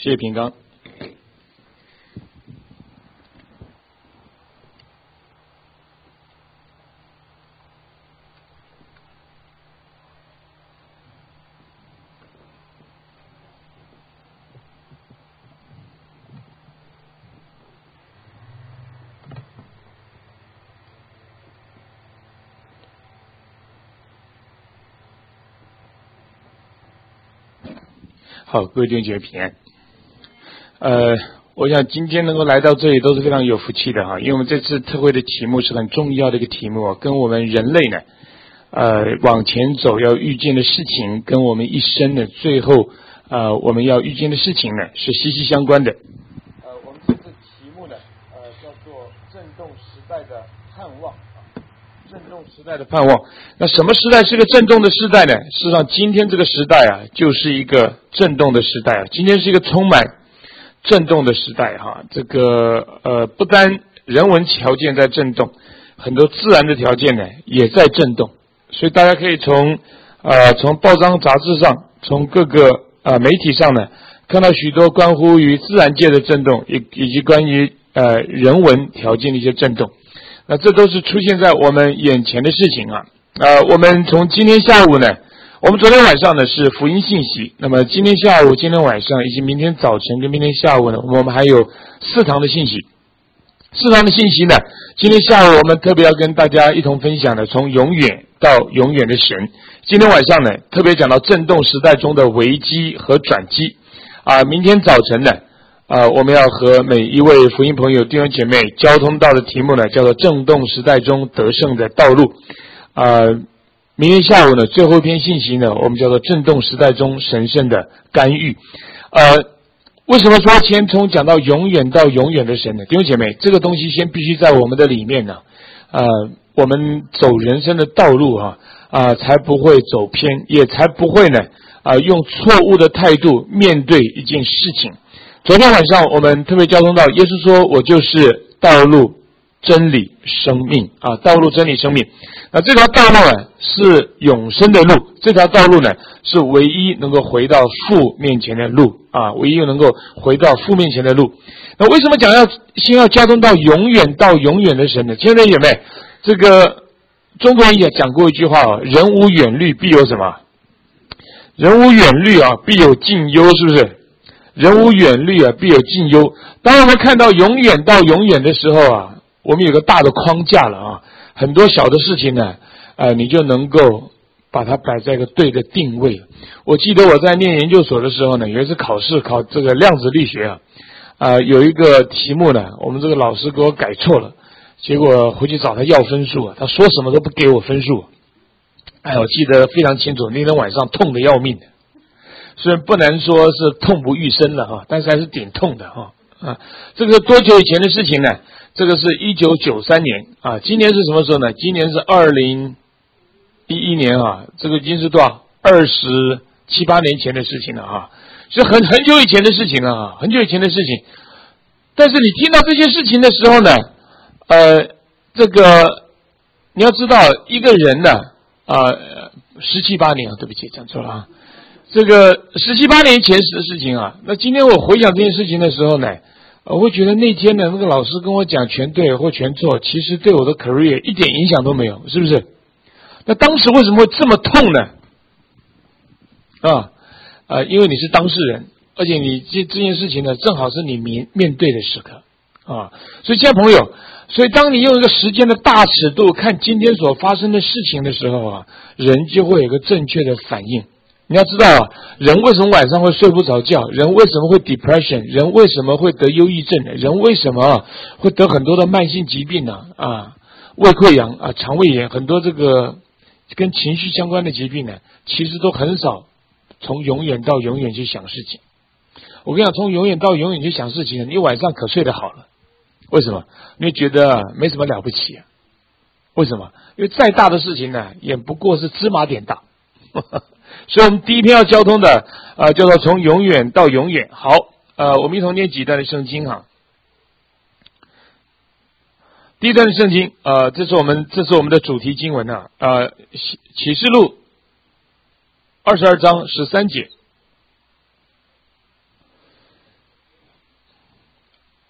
谢谢平刚。好，各位弟兄姐妹平安。我想今天能够来到这里都是非常有福气的哈，因为我们这次特会的题目是很重要的一个题目，跟我们人类呢，往前走要遇见的事情，跟我们一生的最后，我们要遇见的事情呢，是息息相关的。我们这次题目呢，叫做震动时代的盼望。震动时代的盼望，那什么时代是个震动的时代呢？事实上，今天这个时代啊，就是一个震动的时代啊。今天是一个充满震动的时代哈。这个不单人文条件在震动，很多自然的条件呢也在震动。所以大家可以从报章杂志上，从各个媒体上呢，看到许多关乎于自然界的震动，以及关于人文条件的一些震动。那这都是出现在我们眼前的事情啊。我们从今天下午呢，我们昨天晚上呢是福音信息，那么今天下午、今天晚上以及明天早晨跟明天下午呢，我们还有4堂的信息。4堂的信息呢，今天下午我们特别要跟大家一同分享的，从永远到永远的神。今天晚上呢，特别讲到震动时代中的危机和转机。明天早晨呢，我们要和每一位福音朋友、弟兄姐妹交通到的题目呢，叫做震动时代中得胜的道路。明天下午呢，最后一篇信息呢，我们叫做震动时代中神圣的干预。为什么说先从讲到永远到永远的神呢？弟兄姐妹，这个东西先必须在我们的里面呢，我们走人生的道路才不会走偏，也才不会呢，用错误的态度面对一件事情。昨天晚上我们特别交通到耶稣说，我就是道路真理生命道路真理生命。那这条道路呢是永生的路，这条道路呢是唯一能够回到父面前的路唯一能够回到父面前的路。那为什么讲先要交通到永远到永远的神呢？亲爱的姐妹，这个中国人也讲过一句话人无远虑必有什么？人无远虑必有近忧，是不是？人无远虑必有近忧。当我们看到永远到永远的时候我们有个大的框架了很多小的事情呢，你就能够把它摆在一个对的定位。我记得我在念研究所的时候呢，有一次考试考这个量子力学有一个题目呢，我们这个老师给我改错了，结果回去找他要分数他说什么都不给我分数。我记得非常清楚，那天晚上痛得要命的。虽然不能说是痛不欲生了但是还是挺痛的这个是多久以前的事情呢？这个是1993年今年是什么时候呢？今年是2011年这个已经是多少27、8年前的事情了是很久以前的事情了很久以前的事情。但是你听到这些事情的时候呢，这个你要知道一个人呢17、8年对不起讲错了这个17、8年前的事情那今天我回想这件事情的时候呢，我会觉得那天的那个老师跟我讲全对或全错，其实对我的 career 一点影响都没有，是不是？那当时为什么会这么痛呢？因为你是当事人，而且你这件事情呢，正好是你面对的时刻所以亲爱的朋友，所以当你用一个时间的大尺度看今天所发生的事情的时候人就会有一个正确的反应。你要知道人为什么晚上会睡不着觉，人为什么会 depression， 人为什么会得忧郁症，人为什么会得很多的慢性疾病胃溃疡肠胃炎，很多这个跟情绪相关的疾病呢，其实都很少从永远到永远去想事情。我跟你讲，从永远到永远去想事情，你晚上可睡得好了。为什么？你会觉得没什么了不起为什么？因为再大的事情呢，也不过是芝麻点大所以我们第一篇要交通的叫做从永远到永远。好，我们一同念几段的圣经第一段的圣经这是我们的主题经文启示录22章13节。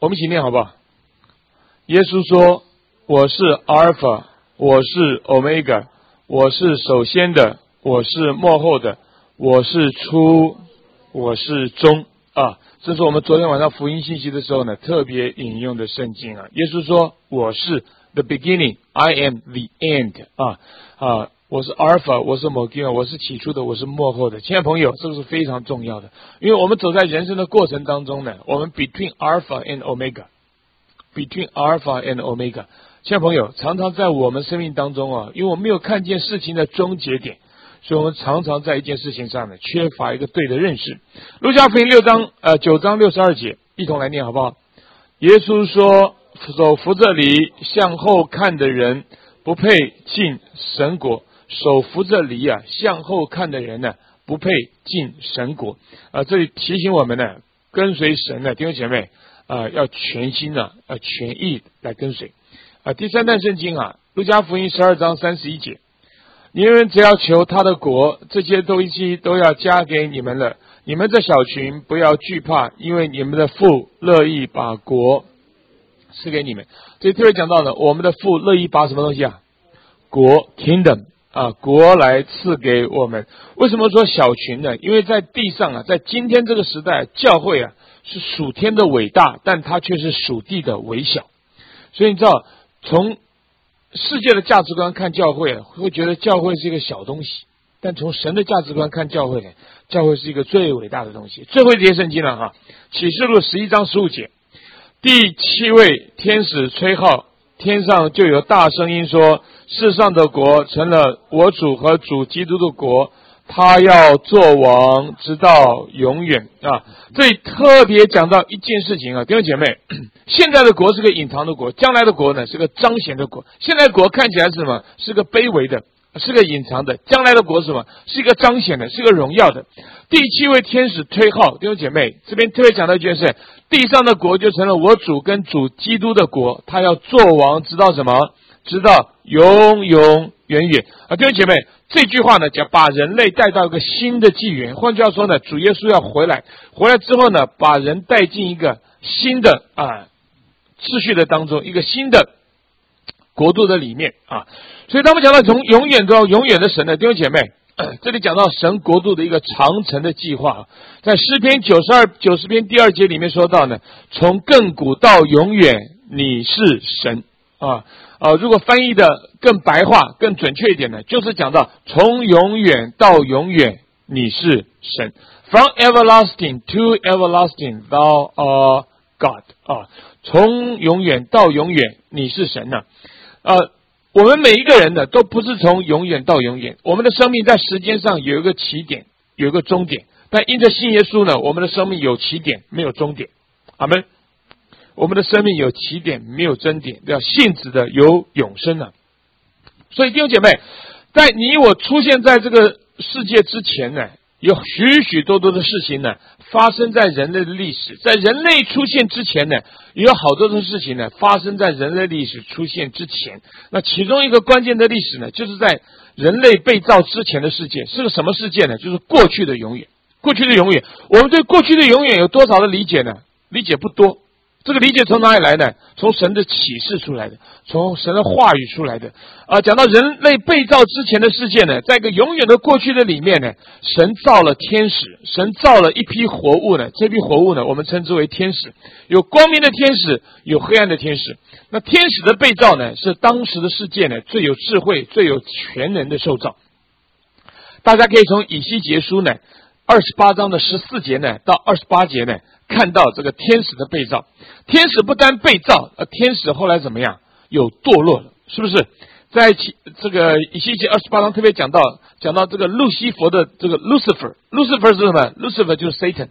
我们一起念好不好？耶稣说，我是阿尔法，我是欧米伽，我是首先的，我是末后的，我是初，我是终啊。这是我们昨天晚上福音信息的时候呢，特别引用的圣经啊。耶稣说，我是 the beginning, I am the end 我是 Alpha， 我是 Omega， 我是起初的，我是幕后的。亲爱的朋友，这个是非常重要的，因为我们走在人生的过程当中呢，我们 between Alpha and Omega，between Alpha and Omega。亲爱的朋友，常常在我们生命当中啊，因为我们没有看见事情的终结点，所以我们常常在一件事情上呢，缺乏一个对的认识。路加福音9章62节，一同来念好不好？耶稣说，手扶着犁向后看的人，不配进神国。手扶着犁向后看的人呢，不配进神国。这里提醒我们呢，跟随神呢，弟兄姐妹要全心全意来跟随。第三段圣经路加福音12章31节，你们只要求他的国，这些东西都要加给你们了。你们这小群不要惧怕，因为你们的父乐意把国赐给你们。这里特别讲到了，我们的父乐意把什么东西国 kingdom国来赐给我们。为什么说小群呢？因为在地上在今天这个时代，教会是属天的伟大，但它却是属地的微小。所以你知道，从世界的价值观看教会会觉得教会是一个小东西，但从神的价值观看教会呢，教会是一个最伟大的东西。最后一节圣经了启示录11章15节，第7位天使吹号，天上就有大声音说，世上的国成了我主和主基督的国，他要做王直到永远这里特别讲到一件事情弟兄姐妹，现在的国是个隐藏的国，将来的国呢是个彰显的国。现在的国看起来是什么？是个卑微的，是个隐藏的。将来的国是什么？是一个彰显的，是个荣耀的。第7位天使吹号，弟兄姐妹，这边特别讲到一件事，地上的国就成了我主跟主基督的国，他要做王直到什么？直到永永远远弟兄姐妹，这句话呢，讲把人类带到一个新的纪元。换句话说呢，主耶稣要回来之后呢，把人带进一个新的秩序的当中，一个新的国度的里面所以当我们讲到从永远到永远的神呢，弟兄姐妹，这里讲到神国度的一个长程的计划。在诗篇90篇第2节里面说到呢，从亘古到永远你是神如果翻译的更白话更准确一点呢，就是讲到从永远到永远你是神。 From everlasting to everlasting thou art God 从永远到永远你是神我们每一个人呢，都不是从永远到永远，我们的生命在时间上有一个起点，有一个终点，但因着信耶稣呢，我们的生命有起点没有终点。阿们。我们的生命有起点没有终点，要信子的有永生所以弟兄姐妹，在你我出现在这个世界之前呢，有许许多多的事情呢发生在人类的历史。在人类出现之前呢，也有好多的事情呢发生在人类历史出现之前。那其中一个关键的历史呢，就是在人类被造之前的世界。是个什么世界呢？就是过去的永远。过去的永远，我们对过去的永远有多少的理解呢？理解不多。这个理解从哪里来呢？从神的启示出来的，从神的话语出来的讲到人类被造之前的世界呢，在一个永远的过去的里面呢，神造了天使，神造了一批活物呢，这批活物呢，我们称之为天使。有光明的天使，有黑暗的天使。那天使的被造呢，是当时的世界呢最有智慧最有全能的受造。大家可以从以西结书呢28章的14节呢到28节呢，看到这个天使的被造。天使不单被造，天使后来怎么样？有堕落了，是不是？在这个以西结28章特别讲到这个路西弗的这个 Lucifer 是什么？ Lucifer 就是 Satan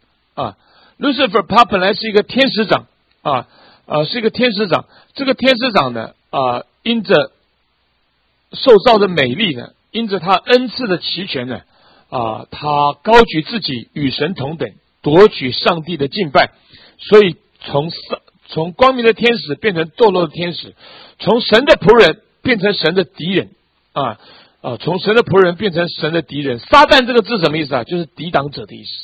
Lucifer 他本来是一个天使长是一个天使长。这个天使长呢因着受造的美丽呢，因着他恩赐的齐全呢他高举自己与神同等，夺取上帝的敬拜，所以从光明的天使变成堕落的天使，从神的仆人变成神的敌人从神的仆人变成神的敌人。撒旦这个字什么意思就是抵挡者的意思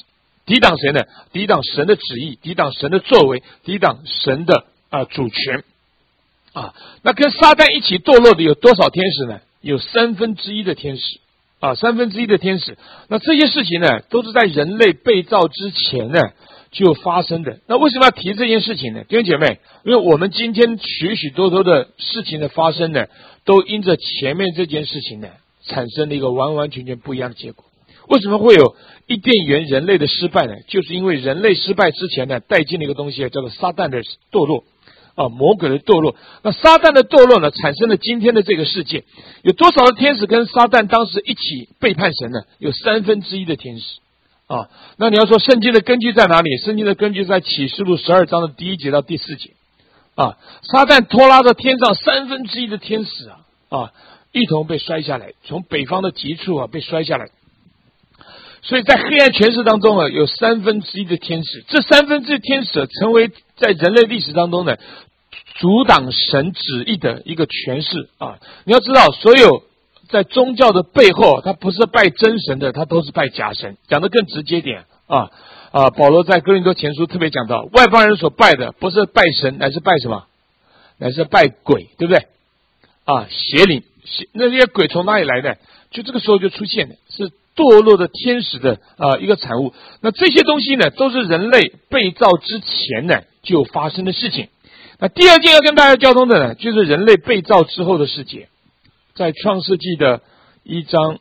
抵挡谁呢？抵挡神的旨意，抵挡神的作为，抵挡神的主权那跟撒旦一起堕落的有多少天使呢？有1/3的天使1/3的天使。那这些事情呢，都是在人类被造之前呢就发生的。那为什么要提这件事情呢？弟兄姐妹，因为我们今天许许多多的事情的发生呢，都因着前面这件事情呢，产生了一个完完全全不一样的结果。为什么会有伊甸园人类的失败呢？就是因为人类失败之前呢，带进了一个东西叫做撒旦的堕落魔鬼的堕落。那撒旦的堕落呢，产生了今天的这个世界。有多少的天使跟撒旦当时一起背叛神呢？有1/3的天使那你要说圣经的根据在哪里？圣经的根据在启示录12章的第1节到第4节撒旦拖拉着天上1/3的天使一同被摔下来，从北方的极处被摔下来。所以在黑暗权势当中有1/3的天使。这1/3的天使成为在人类历史当中呢，阻挡神旨意的一个权势你要知道，所有在宗教的背后，他不是拜真神的，他都是拜假神。讲得更直接点保罗在哥林多前书特别讲到，外邦人所拜的不是拜神，乃是拜什么？乃是拜鬼，对不对邪灵。那些鬼从哪里来的？就这个时候就出现的是堕落的天使的一个产物。那这些东西呢，都是人类被造之前呢就发生的事情。那第二件要跟大家交通的呢，就是人类被造之后的世界。在创世纪的1章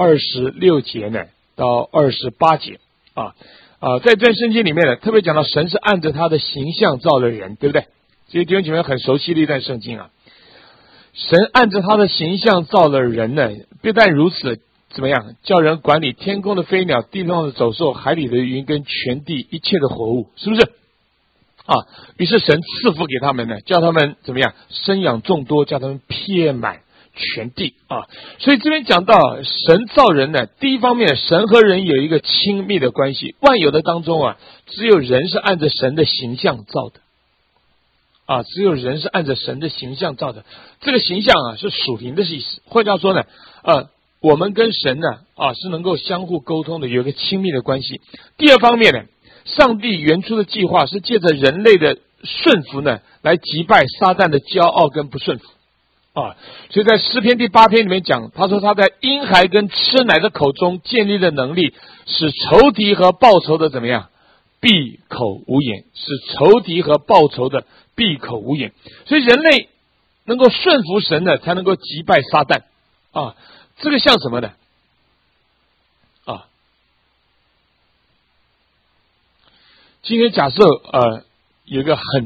26节呢到28节在这段圣经里面呢，特别讲到神是按着他的形象造了人，对不对？这些弟兄姐妹很熟悉的一段圣经神按着他的形象造了人呢，不但如此，怎么样？叫人管理天空的飞鸟、地上的走兽、海里的云跟全地一切的活物，是不是于是神赐福给他们呢，叫他们怎么样？生养众多，叫他们遍满全地所以这边讲到神造人呢，第一方面，神和人有一个亲密的关系。万有的当中只有人是按着神的形象造的只有人是按着神的形象造的。这个形象是属灵的意思。换句话说呢我们跟神呢是能够相互沟通的，有一个亲密的关系。第二方面呢，上帝原初的计划是借着人类的顺服呢，来击败撒旦的骄傲跟不顺服所以在诗篇第8篇里面讲，他说他在婴孩跟吃奶的口中建立的能力，使仇敌和报仇的怎么样？闭口无言。使仇敌和报仇的闭口无言。所以人类能够顺服神呢，才能够击败撒旦这个像什么呢今天假设有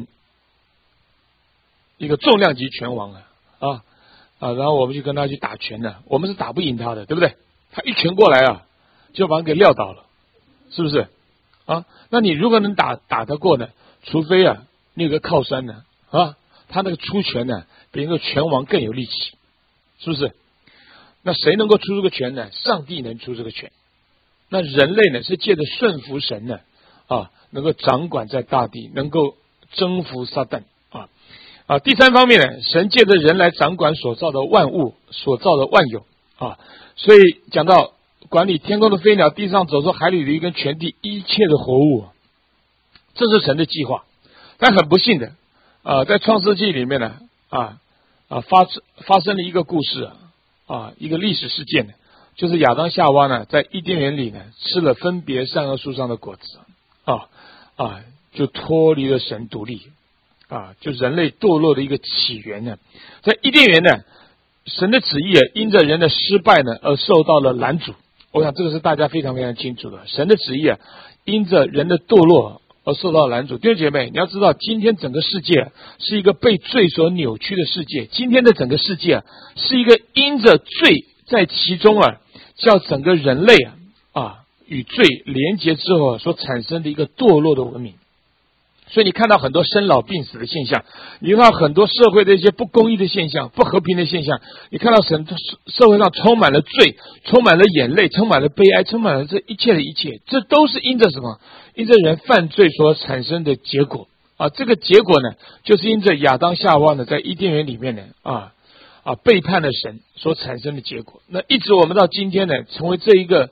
一个重量级拳王然后我们就跟他去打拳呢，我们是打不赢他的，对不对？他一拳过来就把他给撂倒了，是不是那你如果能打得过呢？除非你有个靠山呢他那个出拳呢，比那个拳王更有力气，是不是？那谁能够出这个拳呢？上帝能出这个拳。那人类呢，是借着顺服神呢能够掌管在大地，能够征服撒旦第三方面呢，神借着人来掌管所造的万物，所造的万有所以讲到管理天空的飞鸟、地上走兽、海里的鱼跟全地一切的活物这是神的计划。但很不幸的在创世纪里面呢发生了一个故事一个历史事件呢，就是亚当夏娃呢在伊甸园里呢吃了分别善恶树上的果子就脱离了神独立就人类堕落的一个起源呢。在伊甸园呢，神的旨意因着人的失败呢而受到了拦阻。我想这个是大家非常非常清楚的，神的旨意因着人的堕落而受到拦阻。弟兄姐妹，你要知道今天整个世界是一个被罪所扭曲的世界，今天的整个世界是一个因着罪在其中叫整个人类与罪连结之后所产生的一个堕落的文明。所以你看到很多生老病死的现象，你看到很多社会的一些不公义的现象、不和平的现象，你看到社会上充满了罪，充满了眼泪，充满了悲哀，充满了这一切的一切，这都是因着什么？因着人犯罪所产生的结果这个结果呢，就是因着亚当夏娃呢在伊甸园里面呢背叛了神所产生的结果。那一直我们到今天呢，成为这一个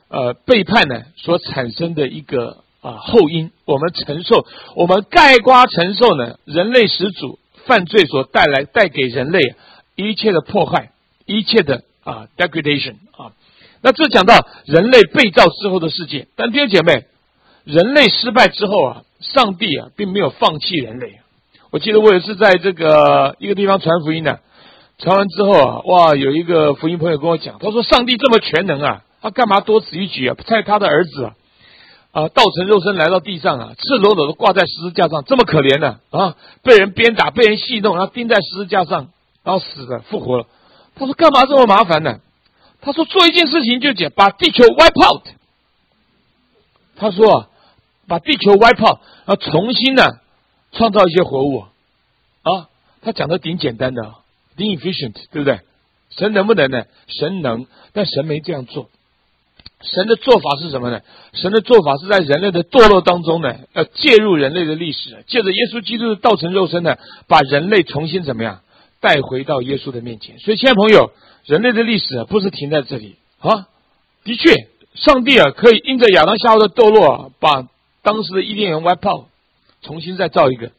背叛呢所产生的一个后因，我们承受，我们概括承受呢人类始祖犯罪所带给人类一切的迫害，一切的degradation 那这讲到人类被造之后的世界，但弟兄姐妹，人类失败之后上帝并没有放弃人类。我记得我有一次在这个一个地方传福音呢，传完之后哇，有一个福音朋友跟我讲，他说上帝这么全能他干嘛多此一举派他的儿子道成肉身来到地上赤裸裸的挂在十字架上，这么可怜呢被人鞭打，被人戏弄，然后钉在十字架上，然后死了复活了。他说干嘛这么麻烦呢？他说做一件事情就讲把地球 wipe out。他说把地球 wipe out， 然后重新创造一些活物他讲的挺简单的，挺 efficient， 对不对？神能不能呢？神能，但神没这样做。神的做法是什么呢？神的做法是在人类的堕落当中呢，要介入人类的历史，借着耶稣基督的道成肉身呢，把人类重新怎么样带回到耶稣的面前。所以，亲爱的朋友，人类的历史不是停在这里的确，上帝可以因着亚当夏娃的堕落把当时的伊甸园 wipe out， 重新再造一个，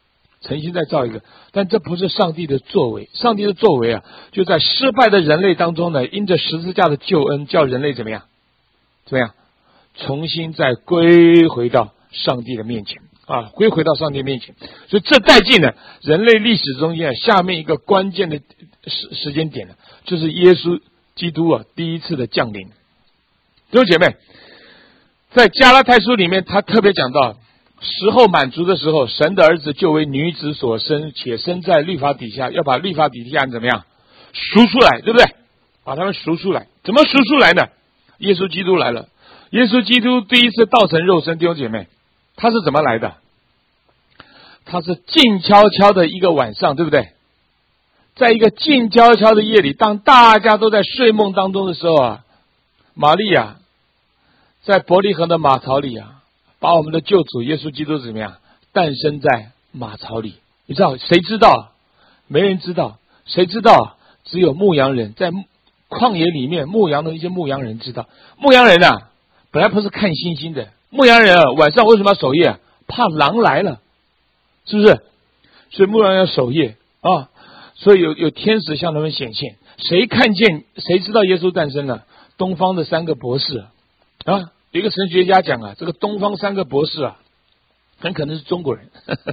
但这不是上帝的作为。上帝的作为就在失败的人类当中呢，因着十字架的救恩，叫人类怎么样？重新再归回到上帝的面前归回到上帝面前。所以这带进了人类历史中间下面一个关键的时间点就是耶稣基督第一次的降临。弟兄姐妹，在加拉太书里面他特别讲到，时候满足的时候，神的儿子就为女子所生，且生在律法底下，要把律法底下怎么样赎出来，对不对？把他们赎出来。怎么赎出来呢？耶稣基督来了。耶稣基督第一次道成肉身，弟兄姐妹，他是怎么来的？他是静悄悄的一个晚上，对不对？在一个静悄悄的夜里，当大家都在睡梦当中的时候玛利亚在伯利恒的马槽里把我们的救主耶稣基督怎么样诞生在马槽里。你知道谁知道？没人知道。谁知道？只有牧羊人，在旷野里面牧羊的一些牧羊人知道。牧羊人本来不是看星星的，牧羊人晚上为什么要守夜？怕狼来了，是不是？所以牧羊人要守夜所以有天使向他们显现。谁看见谁知道耶稣诞生了？东方的三个博士有一个神学家讲这个东方三个博士很可能是中国人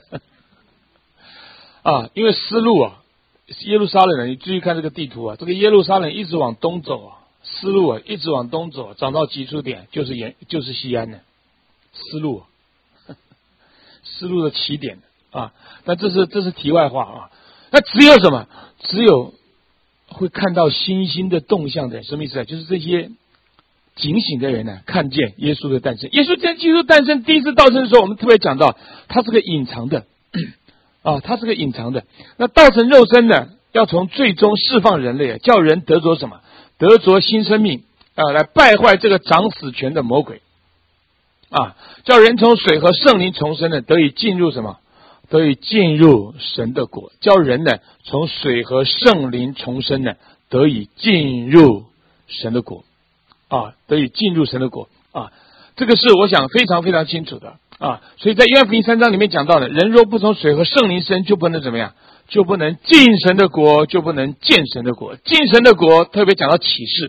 因为丝路耶路撒冷你注意看这个地图这个耶路撒冷一直往东走丝路一直往东走，找到极处点就是西安的丝路丝路的起点那这是题外话那只有什么？只有会看到星星的动向的人。什么意思就是这些警醒的人看见耶稣的诞生。耶稣基督诞生第一次道成的时候，我们特别讲到他是个隐藏的他是个隐藏的。那道成肉身呢，要从最终释放人类叫人得着什么？得着新生命来败坏这个掌死权的魔鬼叫人从水和圣灵重生得以进入什么？得以进入神的国。叫人从水和圣灵重生得以进入神的国得以进入神的国这个是我想非常非常清楚的所以在约翰福音3章里面讲到的，人若不从水和圣灵生，就不能怎么样？就不能进神的国，就不能见神的国。进神的国特别讲到启示，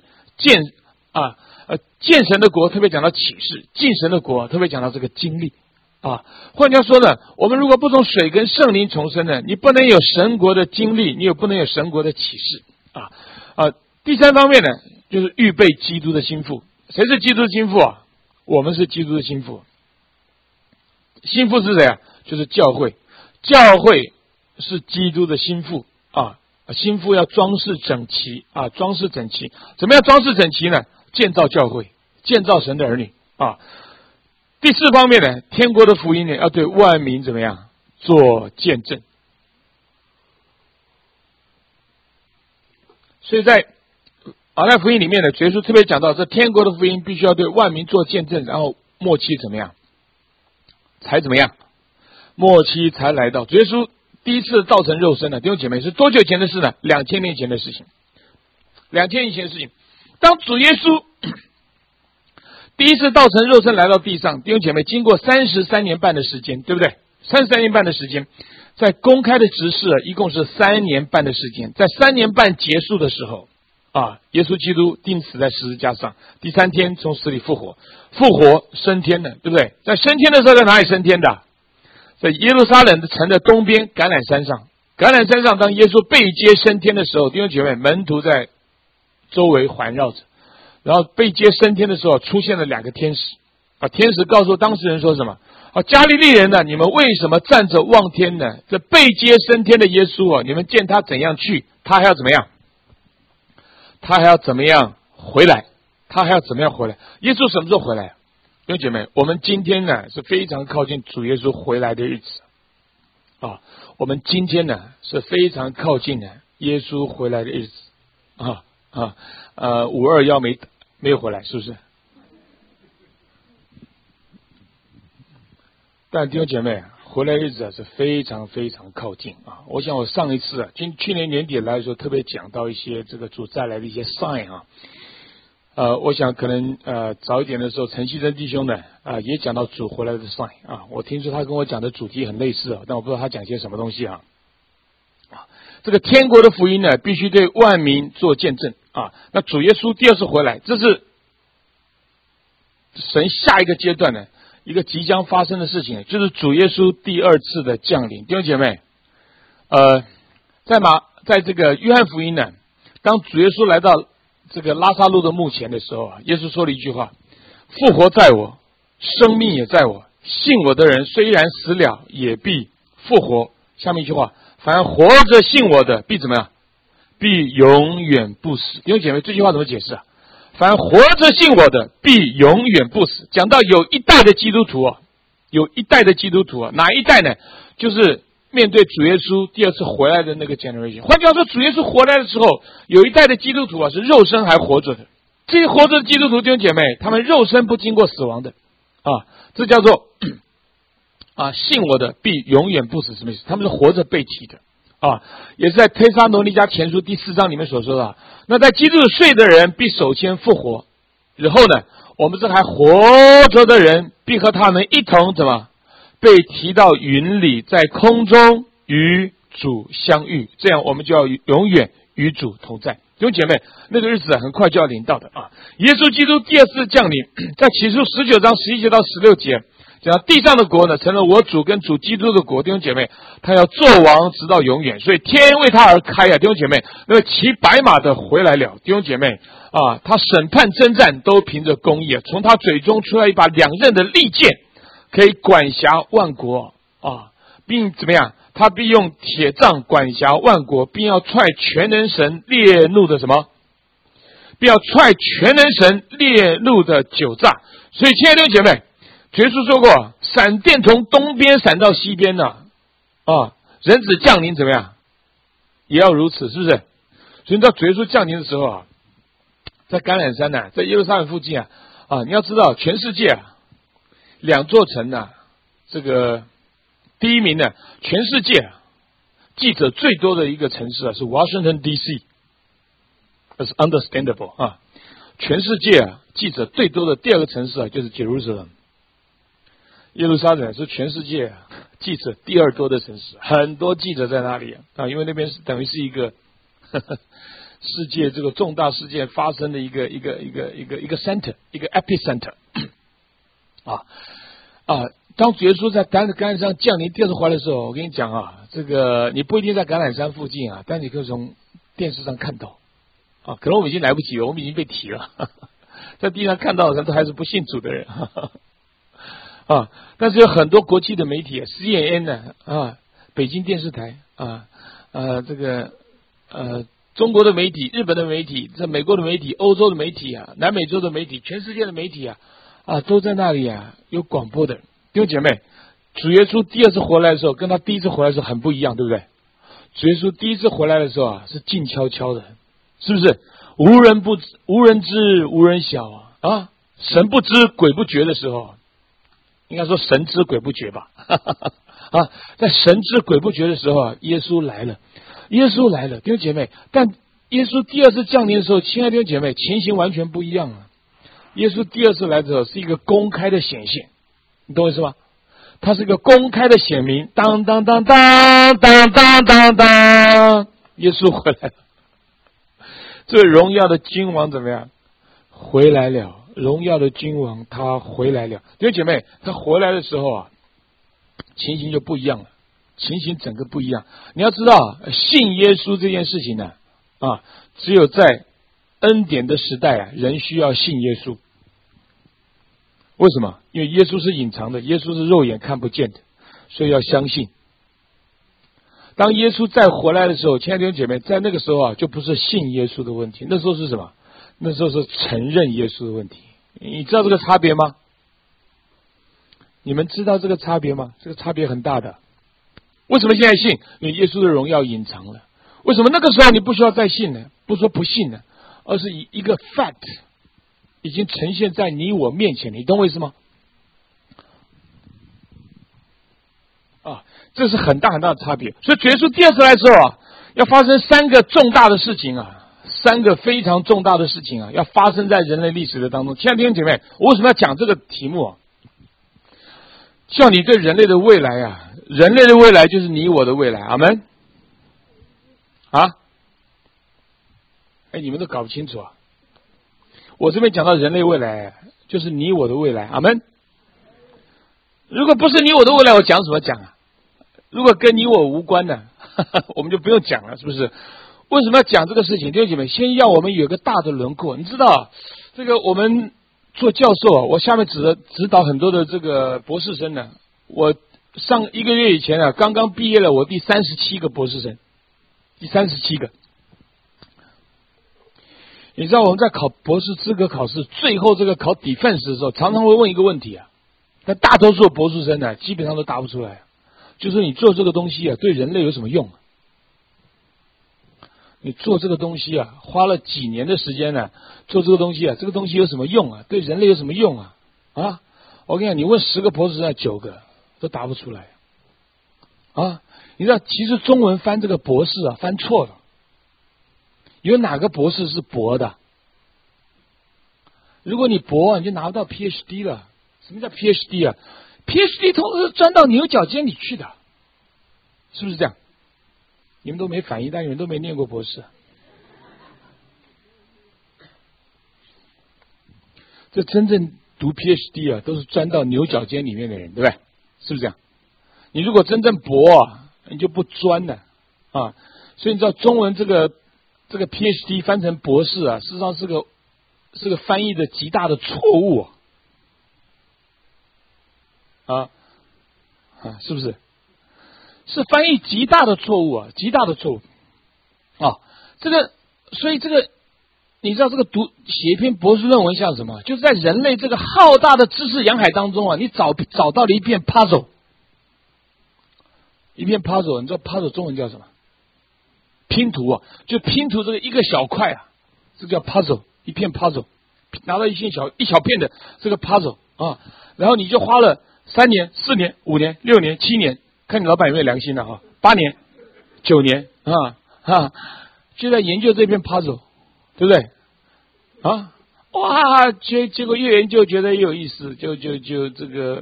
见神的国特别讲到启示，进神的国特别讲到这个经历换句话说呢，我们如果不从水跟圣灵重生你不能有神国的经历，你也不能有神国的启示第三方面呢，就是预备基督的心腹。谁是基督的心腹我们是基督的心腹。心腹是谁就是教会。教会是基督的心腹心腹要装饰整齐装饰整齐。怎么样装饰整齐呢？建造教会，建造神的儿女第四方面呢，天国的福音呢，要对万民怎么样做见证。所以在马太福音里面呢，耶稣特别讲到，这天国的福音必须要对万民做见证，然后末期怎么样？才怎么样？末期才来到。耶稣第一次道成肉身弟兄姐妹，是多久前的事呢？2000年前的事情。2000年前的事情。当主耶稣第一次道成肉身来到地上，弟兄姐妹，经过33年半的时间，对不对？33年半的时间，在公开的执事一共是3年半的时间，在3年半结束的时候耶稣基督钉死在十字架上，第3天从死里复活升天了，对不对？在升天的时候，在哪里升天的？在耶路撒冷的城的东边橄榄山上。橄榄山上，当耶稣被接升天的时候，弟兄姐妹，门徒在周围环绕着。然后被接升天的时候，出现了2个天使天使告诉当事人说什么？加利利人呢，你们为什么站着望天呢？这被接升天的耶稣你们见他怎样去，他还要怎么样？他还要怎么样回来？他还要怎么样回来？耶稣什么时候回来？弟兄姐妹，我们今天呢是非常靠近主耶稣回来的日子我们今天呢是非常靠近耶稣回来的日子521没有回来，是不是？但弟兄姐妹，回来日子是非常非常靠近我想我上一次去年年底来的时候，特别讲到一些这个主再来的一些 sign 我想可能早一点的时候，陈锡珍弟兄呢也讲到主回来的 sign 我听说他跟我讲的主题很类似但我不知道他讲些什么东西这个天国的福音呢，必须对万民做见证那主耶稣第2次回来，这是神下一个阶段呢一个即将发生的事情，就是主耶稣第2次的降临。弟兄姐妹，在这个约翰福音呢，当主耶稣来到这个拉撒路的墓前的时候耶稣说了一句话：复活在我，生命也在我，信我的人虽然死了，也必复活。下面一句话：凡活着信我的，必怎么样？必永远不死。弟兄姐妹，这句话怎么解释凡活着信我的，必永远不死。讲到有一代的基督徒有一代的基督徒哪一代呢？就是面对主耶稣第2次回来的那个 generation。 换句话说，主耶稣回来的时候，有一代的基督徒是肉身还活着的。这些活着的基督徒弟兄姐妹，他们肉身不经过死亡的这叫做信我的必永远不死。什么意思？他们是活着被提的也是在帖撒罗尼迦前书第4章里面所说的那在基督睡的人必首先复活，然后呢，我们这还活着的人必和他们一同怎么被提到云里，在空中与主相遇，这样我们就要永远与主同在。弟兄姐妹，那个日子很快就要临到的耶稣基督第2次降临，在启示录19章11节到16节讲地上的国呢，成了我主跟主基督的国。弟兄姐妹，他要做王直到永远，所以天为他而开弟兄姐妹，那个骑白马的回来了。弟兄姐妹他审判征战都凭着公义从他嘴中出来一把2刃的利剑，可以管辖万国并怎么样？他必用铁杖管辖万国，并要踹全能神烈怒的什么？并要踹全能神烈怒的酒榨。所以亲爱的弟兄姐妹，主耶稣说过，闪电从东边闪到西边人子降临怎么样？也要如此，是不是？所以到主耶稣降临的时候在橄榄山在耶路撒冷附近你要知道全世界2座城这个第一名全世界记者最多的一个城市是 Washington DC， That's understandable 全世界记者最多的第2个城市就是 Jerusalem， 耶路撒冷是全世界记者第2多的城市，很多记者在那里因为那边是等于是一个世界这个重大事件发生的一个 center， 一个 epicenter 当主耶稣在橄榄山降临第2次回来的时候，我跟你讲这个你不一定在橄榄山附近但你可以从电视上看到可能我们已经来不及了，我们已经被提了在地上看到的人都还是不信主的人但是有很多国际的媒体CNN 北京电视台这个中国的媒体、日本的媒体、在美国的媒体、欧洲的媒体南美洲的媒体、全世界的媒体都在那里有广播的。弟兄姐妹，主耶稣第2次回来的时候跟他第1次回来的时候很不一样，对不对？主耶稣第1次回来的时候是静悄悄的，是不是？无人知无人晓神不知鬼不觉的时候，应该说神知鬼不觉吧在神知鬼不觉的时候耶稣来了，弟兄姐妹。但耶稣第2次降临的时候，亲爱的弟兄姐妹，情形完全不一样耶稣第二次来的时候是一个公开的显现，你懂我意思吗？他是一个公开的显明，当当当当当当当当，耶稣回来了。这荣耀的君王怎么样？回来了，荣耀的君王他回来了。弟兄姐妹，他回来的时候啊，情形就不一样了，情形整个不一样。你要知道，信耶稣这件事情呢，只有在恩典的时代啊，人需要信耶稣。为什么？因为耶稣是隐藏的，耶稣是肉眼看不见的，所以要相信。当耶稣再回来的时候，亲爱的弟兄姐妹，在那个时候啊，就不是信耶稣的问题，那时候是什么？那时候是承认耶稣的问题。你知道这个差别吗？你们知道这个差别吗？这个差别很大的。为什么现在信？因为耶稣的荣耀隐藏了。为什么那个时候你不需要再信呢？不说不信呢，而是以一个 fact 已经呈现在你我面前，你懂我意思吗？这是很大很大的差别。所以主耶稣第二次来的时候啊，要发生3个重大的事情啊，3个非常重大的事情啊，要发生在人类历史的当中。亲爱的弟兄姐妹，我为什么要讲这个题目啊？叫你对人类的未来啊，人类的未来就是你我的未来。阿们。你们都搞不清楚啊！我这边讲到人类未来，就是你我的未来。阿们。如果不是你我的未来，我讲什么讲啊？如果跟你我无关的，我们就不用讲了，是不是？为什么要讲这个事情？弟兄姐妹，先要我们有个大的轮廓。你知道，这个我们做教授，我下面指导很多的这个博士生呢。我上1个月以前啊，刚刚毕业了，我第37个博士生，第37个。你知道我们在考博士资格考试，最后这个考 defense 的时候，常常会问一个问题啊，但大多数的博士生呢，基本上都答不出来。就是你做这个东西啊，对人类有什么用？你做这个东西啊，花了几年的时间呢？做这个东西啊，这个东西有什么用啊？对人类有什么用啊？我跟你讲，你问10个博士生，9个都答不出来。你知道，其实中文翻这个博士啊，翻错了。有哪个博士是博的？如果你博，你就拿不到 PhD 了。什么叫 PhD 啊？PhD 通常是钻到牛角尖里去的，是不是这样？你们都没反应，但你们都没念过博士。这真正读 PhD 啊，都是钻到牛角尖里面的人，对不对？是不是这样？你如果真正博啊，你就不钻了啊。所以你知道中文这个 PhD 翻成博士啊，事实上是个翻译的极大的错误是不是？是翻译极大的错误啊，极大的错误所以你知道这个写一篇博士论文像什么？就是在人类这个浩大的知识洋海当中啊，你找到了一片 puzzle， 一片 puzzle。 你知道 puzzle 中文叫什么？拼图啊，就拼图这个一个小块啊，这叫 puzzle， 一片 puzzle， 拿到一小片的这个 puzzle 然后你就花了3年、4年、5年、6年、7年，看你老板有没有良心了8年、9年就在研究这片 puzzle， 对不对？结果越研究觉得越有意思，就这个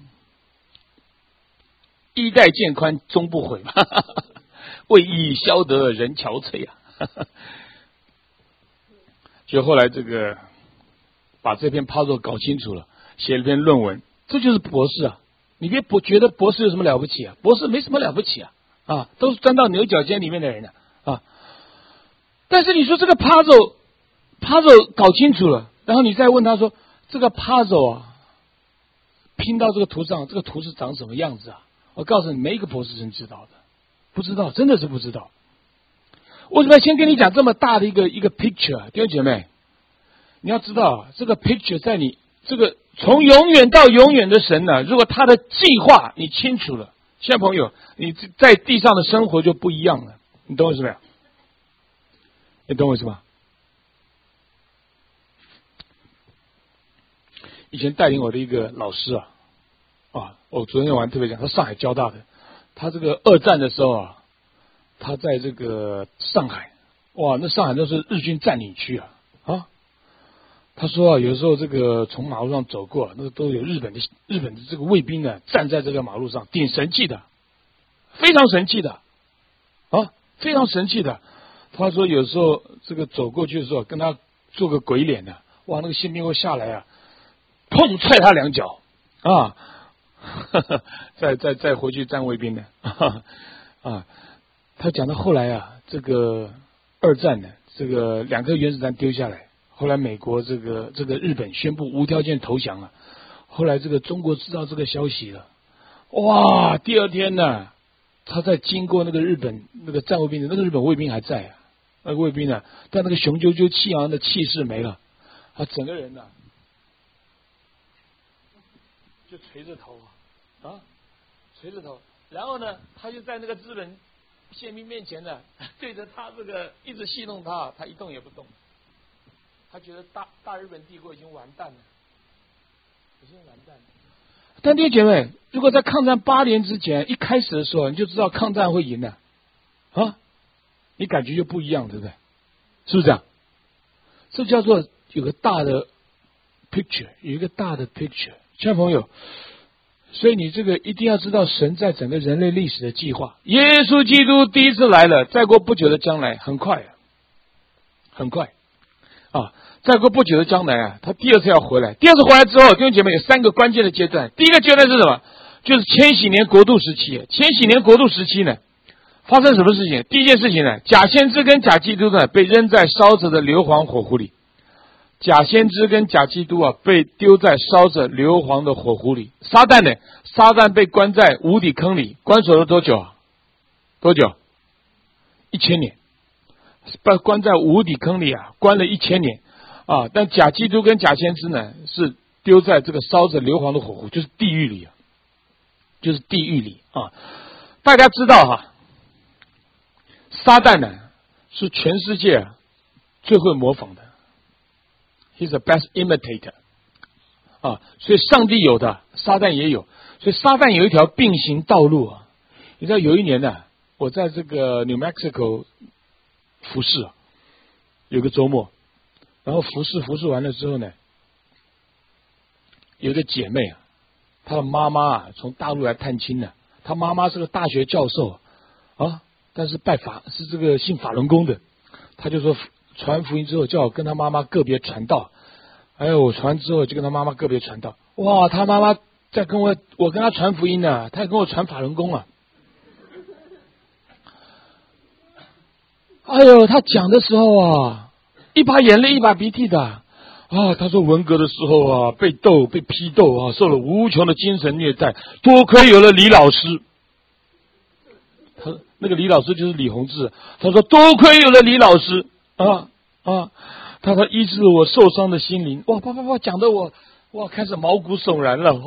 衣带渐宽终不悔嘛，为伊消得人憔悴就后来这个把这篇 puzzle 搞清楚了，写了篇论文，这就是博士啊！你别觉得博士有什么了不起啊？博士没什么了不起都是钻到牛角尖里面的人但是你说这个 puzzle 搞清楚了，然后你再问他说这个 puzzle 拼到这个图上，这个图是长什么样子我告诉你，没一个博士生知道的，不知道，真的是不知道。为什么要先跟你讲这么大的一个 picture？ 弟兄姐妹，你要知道这个 picture 在你这个从永远到永远的神呢，如果他的计划你清楚了，现在朋友，你在地上的生活就不一样了，你懂我意思没有？你懂我意思吗？以前带领我的一个老师我昨天晚上特别讲，他上海交大的，他这个2战的时候他在这个上海，那上海都是日军占领区他说啊，有时候这个从马路上走过，那个都有日本的这个卫兵呢，站在这个马路上，挺神气的，非常神气的，啊，非常神气的。他说有时候这个走过去的时候，跟他做个鬼脸的，哇，那个宪兵会下来啊，砰踹他2脚啊，再回去站卫兵的啊。他讲到后来啊，这个二战呢，这个2颗原子弹丢下来。后来美国这个日本宣布无条件投降了，后来这个中国知道这个消息了，哇！第2天呢，他在经过那个日本那个战卫兵的那个日本卫兵还在啊，那个卫兵呢，但那个雄赳赳气昂的气势没了，他整个人呢就垂着头啊，垂着头，然后呢，他就在那个日本宪兵面前呢，对着他这个一直戏弄他，他一动也不动。他觉得大日本帝国已经完蛋了，但弟兄姐妹，如果在抗战8年之前一开始的时候，你就知道抗战会赢的啊，你感觉就不一样，对不对？是不是这样？这叫做有个大的 picture， 有一个大的 picture， 亲爱的朋友，所以你这个一定要知道神在整个人类历史的计划。耶稣基督第一次来了，再过不久的将来，很快啊，再过不久的将来啊，他第2次要回来。第2次回来之后，弟兄姐妹有3个关键的阶段。第一个阶段是什么？就是千禧年国度时期。千禧年国度时期呢，发生什么事情？第一件事情呢，假先知跟假基督呢被扔在烧着的硫磺火湖里。假先知跟假基督啊被丢在烧着硫磺的火湖里。撒旦呢？撒旦被关在无底坑里，关锁了多久啊？多久？1000年。被关在无底坑里啊，关了1000年啊！但假基督跟假先知呢，是丢在这个烧着硫磺的火湖，就是地狱里啊！大家知道哈，撒旦呢是全世界最会模仿的 ，He's the best imitator 啊！所以上帝有的，撒旦也有，所以撒旦有一条并行道路啊！你知道有一年呢，我在这个 New Mexico。服侍啊，有个周末，然后服侍完了之后呢，有个姐妹啊，她的妈妈啊从大陆来探亲呢，她妈妈是个大学教授啊，但是是这个信法轮功的，她就说传福音之后叫我跟她妈妈个别传道，我传之后就跟她妈妈个别传道，哇，她妈妈在跟我跟她传福音呢，她也跟我传法轮功啊。哎呦，他讲的时候啊，一把眼泪一把鼻涕的啊。他说文革的时候啊，被批斗啊，受了无穷的精神虐待，多亏有了李老师。他那个李老师就是李洪志。他说多亏有了李老师他说医治了我受伤的心灵。哇，讲的我开始毛骨悚然了。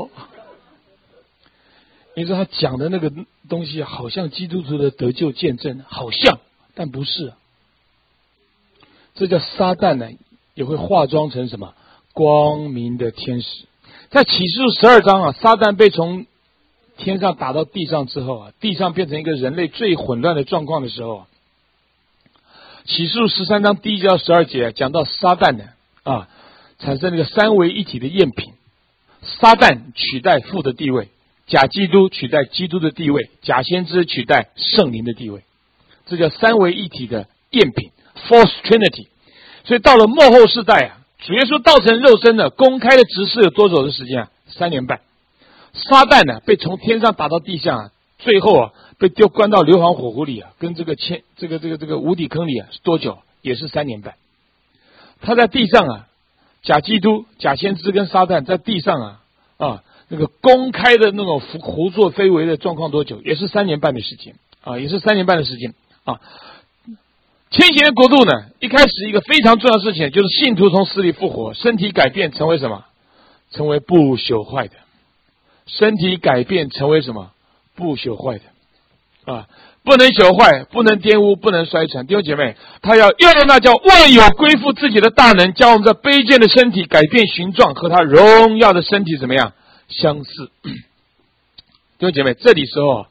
你说他讲的那个东西，好像基督徒的得救见证，好像。但不是，这叫撒旦呢，也会化妆成什么光明的天使。在启示录12章啊，撒旦被从天上打到地上之后啊，地上变成一个人类最混乱的状况的时候啊，启示录13章第1节到12节讲到撒旦呢产生了一个3位一体的赝品，撒旦取代父的地位，假基督取代基督的地位，假先知取代圣灵的地位。这叫3位一体的赝品 ，False Trinity。所以到了末后世代啊，主耶稣道成肉身的公开的执事有多久的时间啊？3年半。撒旦呢被从天上打到地下啊，最后啊被关到硫磺火湖里啊，跟这个无底坑里啊是多久？也是3年半。他在地上啊，假基督、假先知跟撒旦在地上那个公开的那种胡作非为的状况多久？也是3年半的时间也是3年半的时间。千禧年国度呢，一开始一个非常重要的事情，就是信徒从死里复活，身体改变成为什么？成为不朽坏的。身体改变成为什么？不朽坏的不能朽坏，不能玷污，不能衰残。弟兄姐妹，他要用那叫万有归附自己的大能，将我们这卑贱的身体改变形状，和他荣耀的身体怎么样相似？弟兄姐妹，这里时候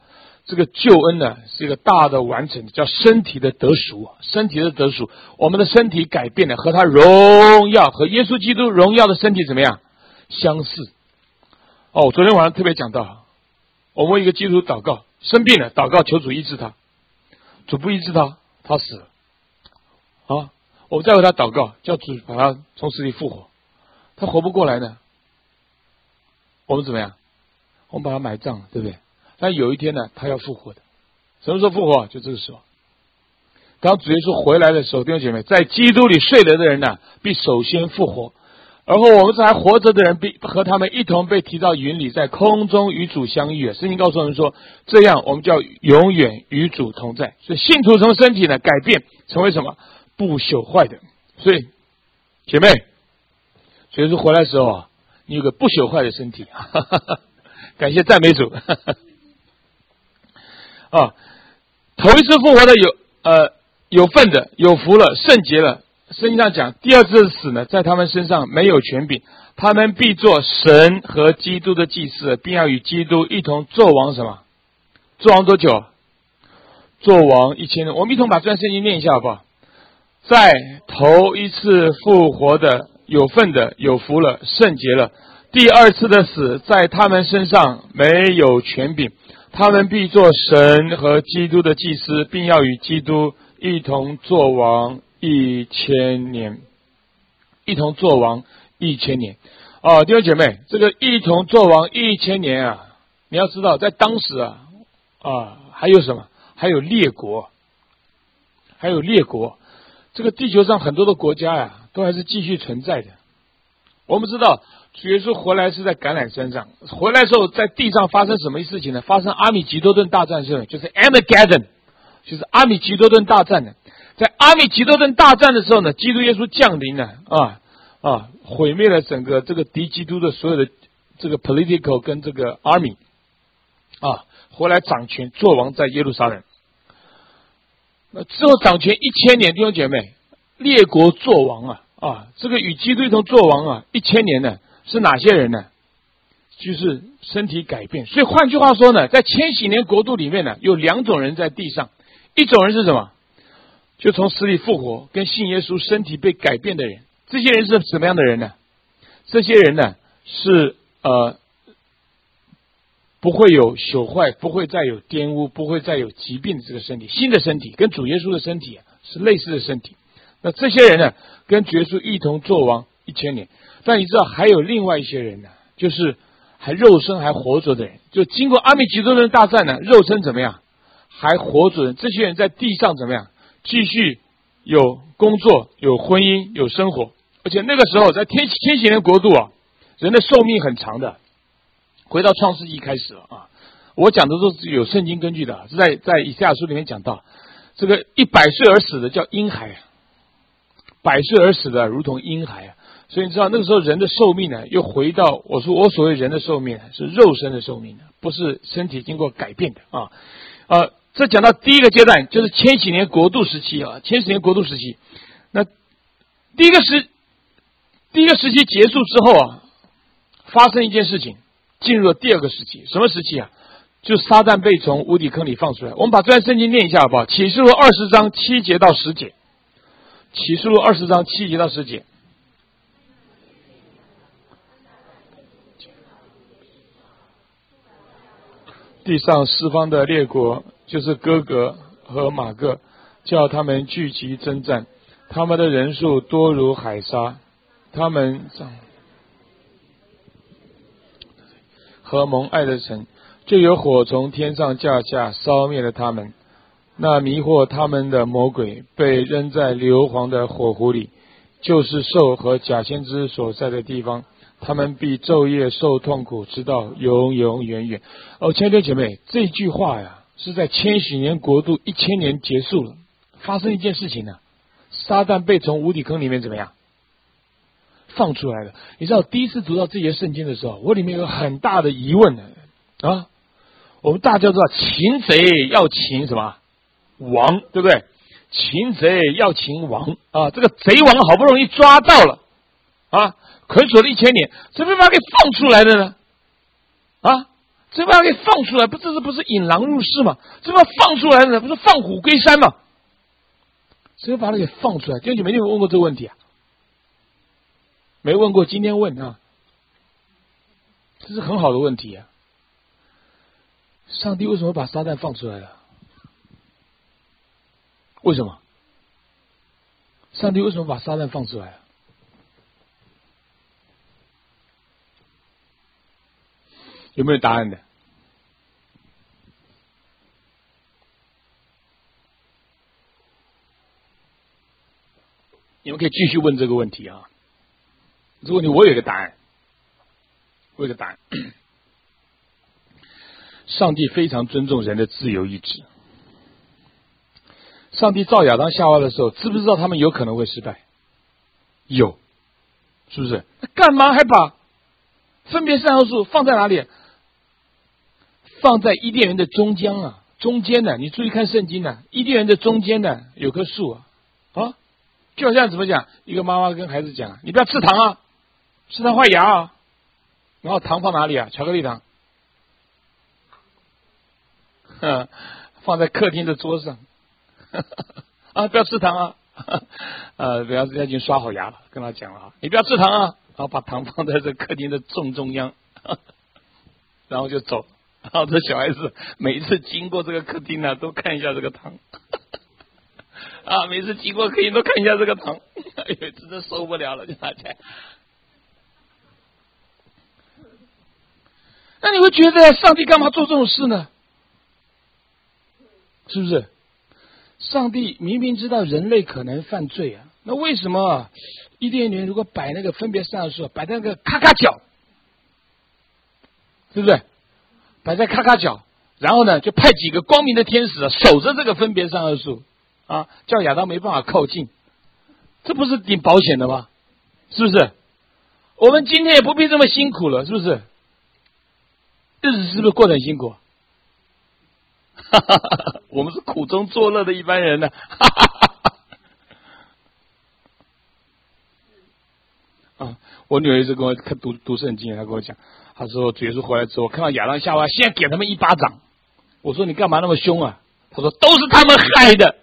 这个救恩呢是一个大的完成，叫身体的得赎，身体的得赎，我们的身体改变了，和他荣耀和耶稣基督荣耀的身体怎么样相似。昨天晚上特别讲到，我们为一个基督徒祷告，生病了，祷告求主医治他，主不医治他，他死了我们再为他祷告，叫主把他从死里复活，他活不过来呢，我们怎么样？我们把他埋葬，对不对？但有一天呢，他要复活的。什么时候复活？就这个时候。当主耶稣回来的时候，弟兄姐妹，在基督里睡了的人呢，必首先复活。而后我们这还活着的人，必和他们一同被提到云里，在空中与主相遇。圣经告诉我们说，这样我们就要永远与主同在。所以信徒从身体呢改变，成为什么？不朽坏的。所以姐妹，主耶稣回来的时候你有个不朽坏的身体。感谢赞美主。头一次复活的有份的，有福了，圣洁了。圣经上讲，第二次死呢，在他们身上没有权柄，他们必做神和基督的祭司，并要与基督一同作王什么？作王多久？作王1000年。我们一同把这段圣经念一下好不好？在头一次复活的，有份的，有福了，圣洁了。第二次的死，在他们身上没有权柄，他们必做神和基督的祭司，并要与基督一同作王1000年，一同作王1000年。弟兄姐妹，这个一同作王1000年你要知道，在当时还有什么？还有列国，还有列国。这个地球上很多的国家都还是继续存在的。我们知道，主耶稣回来是在橄榄山上，回来的时候在地上发生什么事情呢？发生阿米吉多顿大战，就是 Armageddon， 就是阿米吉多顿大战呢。在阿米吉多顿大战的时候呢，基督耶稣降临了毁灭了整个这个敌基督的所有的这个 political 跟这个 army 回来掌权作王在耶路撒冷。那之后掌权1000年，弟兄姐妹，列国作王这个与基督一同作王1000年呢，是哪些人呢？就是身体改变。所以换句话说呢，在千禧年国度里面呢，有2种人在地上，一种人是什么？就从死里复活，跟信耶稣身体被改变的人。这些人是什么样的人呢？这些人呢是不会有朽坏，不会再有玷污，不会再有疾病的这个身体，新的身体，跟主耶稣的身体是类似的身体。那这些人呢，跟主耶稣一同作王1000年。但你知道还有另外一些人呢，就是还肉身还活着的人，就经过阿米吉多顿大战呢，肉身怎么样？还活着的人，这些人在地上怎么样？继续有工作，有婚姻，有生活。而且那个时候在千禧年国度人的寿命很长的。回到创世纪开始了我讲的都是有圣经根据的，是在以赛亚书里面讲到，这个100岁而死的叫婴孩，100岁而死的如同婴孩所以你知道那个时候人的寿命呢，又回到我所谓人的寿命是肉身的寿命，不是身体经过改变的这讲到第一个阶段，就是千禧年国度时期千禧年国度时期。那第一个时期结束之后发生一件事情，进入了第二个时期。什么时期就撒旦被从无底坑里放出来。我们把这段圣经念一下好不好？启示录20章7节到10节。启示录20章7节到10节。地上四方的列国，就是哥格和马各，叫他们聚集征战，他们的人数多如海沙，他们和蒙爱的城，就有火从天上降下，烧灭了他们。那迷惑他们的魔鬼被扔在硫磺的火湖里，就是兽和假先知所在的地方，他们必昼夜受痛苦，直到永永远远。亲爱的姐妹，这句话是在千禧年国度1000年结束了，发生一件事情撒旦被从无底坑里面怎么样放出来了。你知道第一次读到这些圣经的时候，我里面有很大的疑问我们大家知道擒贼要擒什么王，对不对？擒贼要擒王这个贼王好不容易抓到了捆锁了1000年，怎么把它给放出来的呢只把它给放出来，这不是引狼入室吗？只把它放出来呢，不是放虎归山吗？只把它给放出来。弟兄姐妹，你有没有问过这个问题啊？没问过，今天问啊，这是很好的问题啊。上帝为什么把撒旦放出来了？为什么？上帝为什么把撒旦放出来了？有没有答案的？你们可以继续问这个问题啊。这个问题我有一个答案，上帝非常尊重人的自由意志。上帝造亚当夏娃的时候，知不知道他们有可能会失败？有，是不是？那干嘛还把分别善恶树放在哪里？放在伊甸园的中间啊，中间的，你注意看圣经呢，伊甸园的中间呢有棵树啊，就好像怎么讲？一个妈妈跟孩子讲，你不要吃糖啊，吃糖坏牙啊。然后糖放哪里啊？巧克力糖，放在客厅的桌上。啊，不要吃糖啊！不要，他已经刷好牙了，跟他讲了啊，你不要吃糖啊！然后把糖放在这客厅的正中央，然后就走。然后这小孩子每一次经过这个客厅呢，都看一下这个糖，啊，每次经过客厅都看一下这个糖，哎呦，真的受不了了，就拿起来。那你会觉得上帝干嘛做这种事呢？是不是？上帝明明知道人类可能犯罪啊，那为什么伊甸园如果摆那个分别善恶树，摆在那个咔咔角，对不对？摆在咔咔角，然后呢，就派几个光明的天使守着这个分别善恶树啊，叫亚当没办法靠近，这不是挺保险的吗？是不是？我们今天也不必这么辛苦了，是不是？日子是不是过得很辛苦？我们是苦中作乐的一般人呢。啊，我女儿一直跟我读圣经，她跟我讲，她说主耶稣回来之后，看到亚当夏娃，现在给他们一巴掌。我说你干嘛那么凶啊？她说都是他们害的。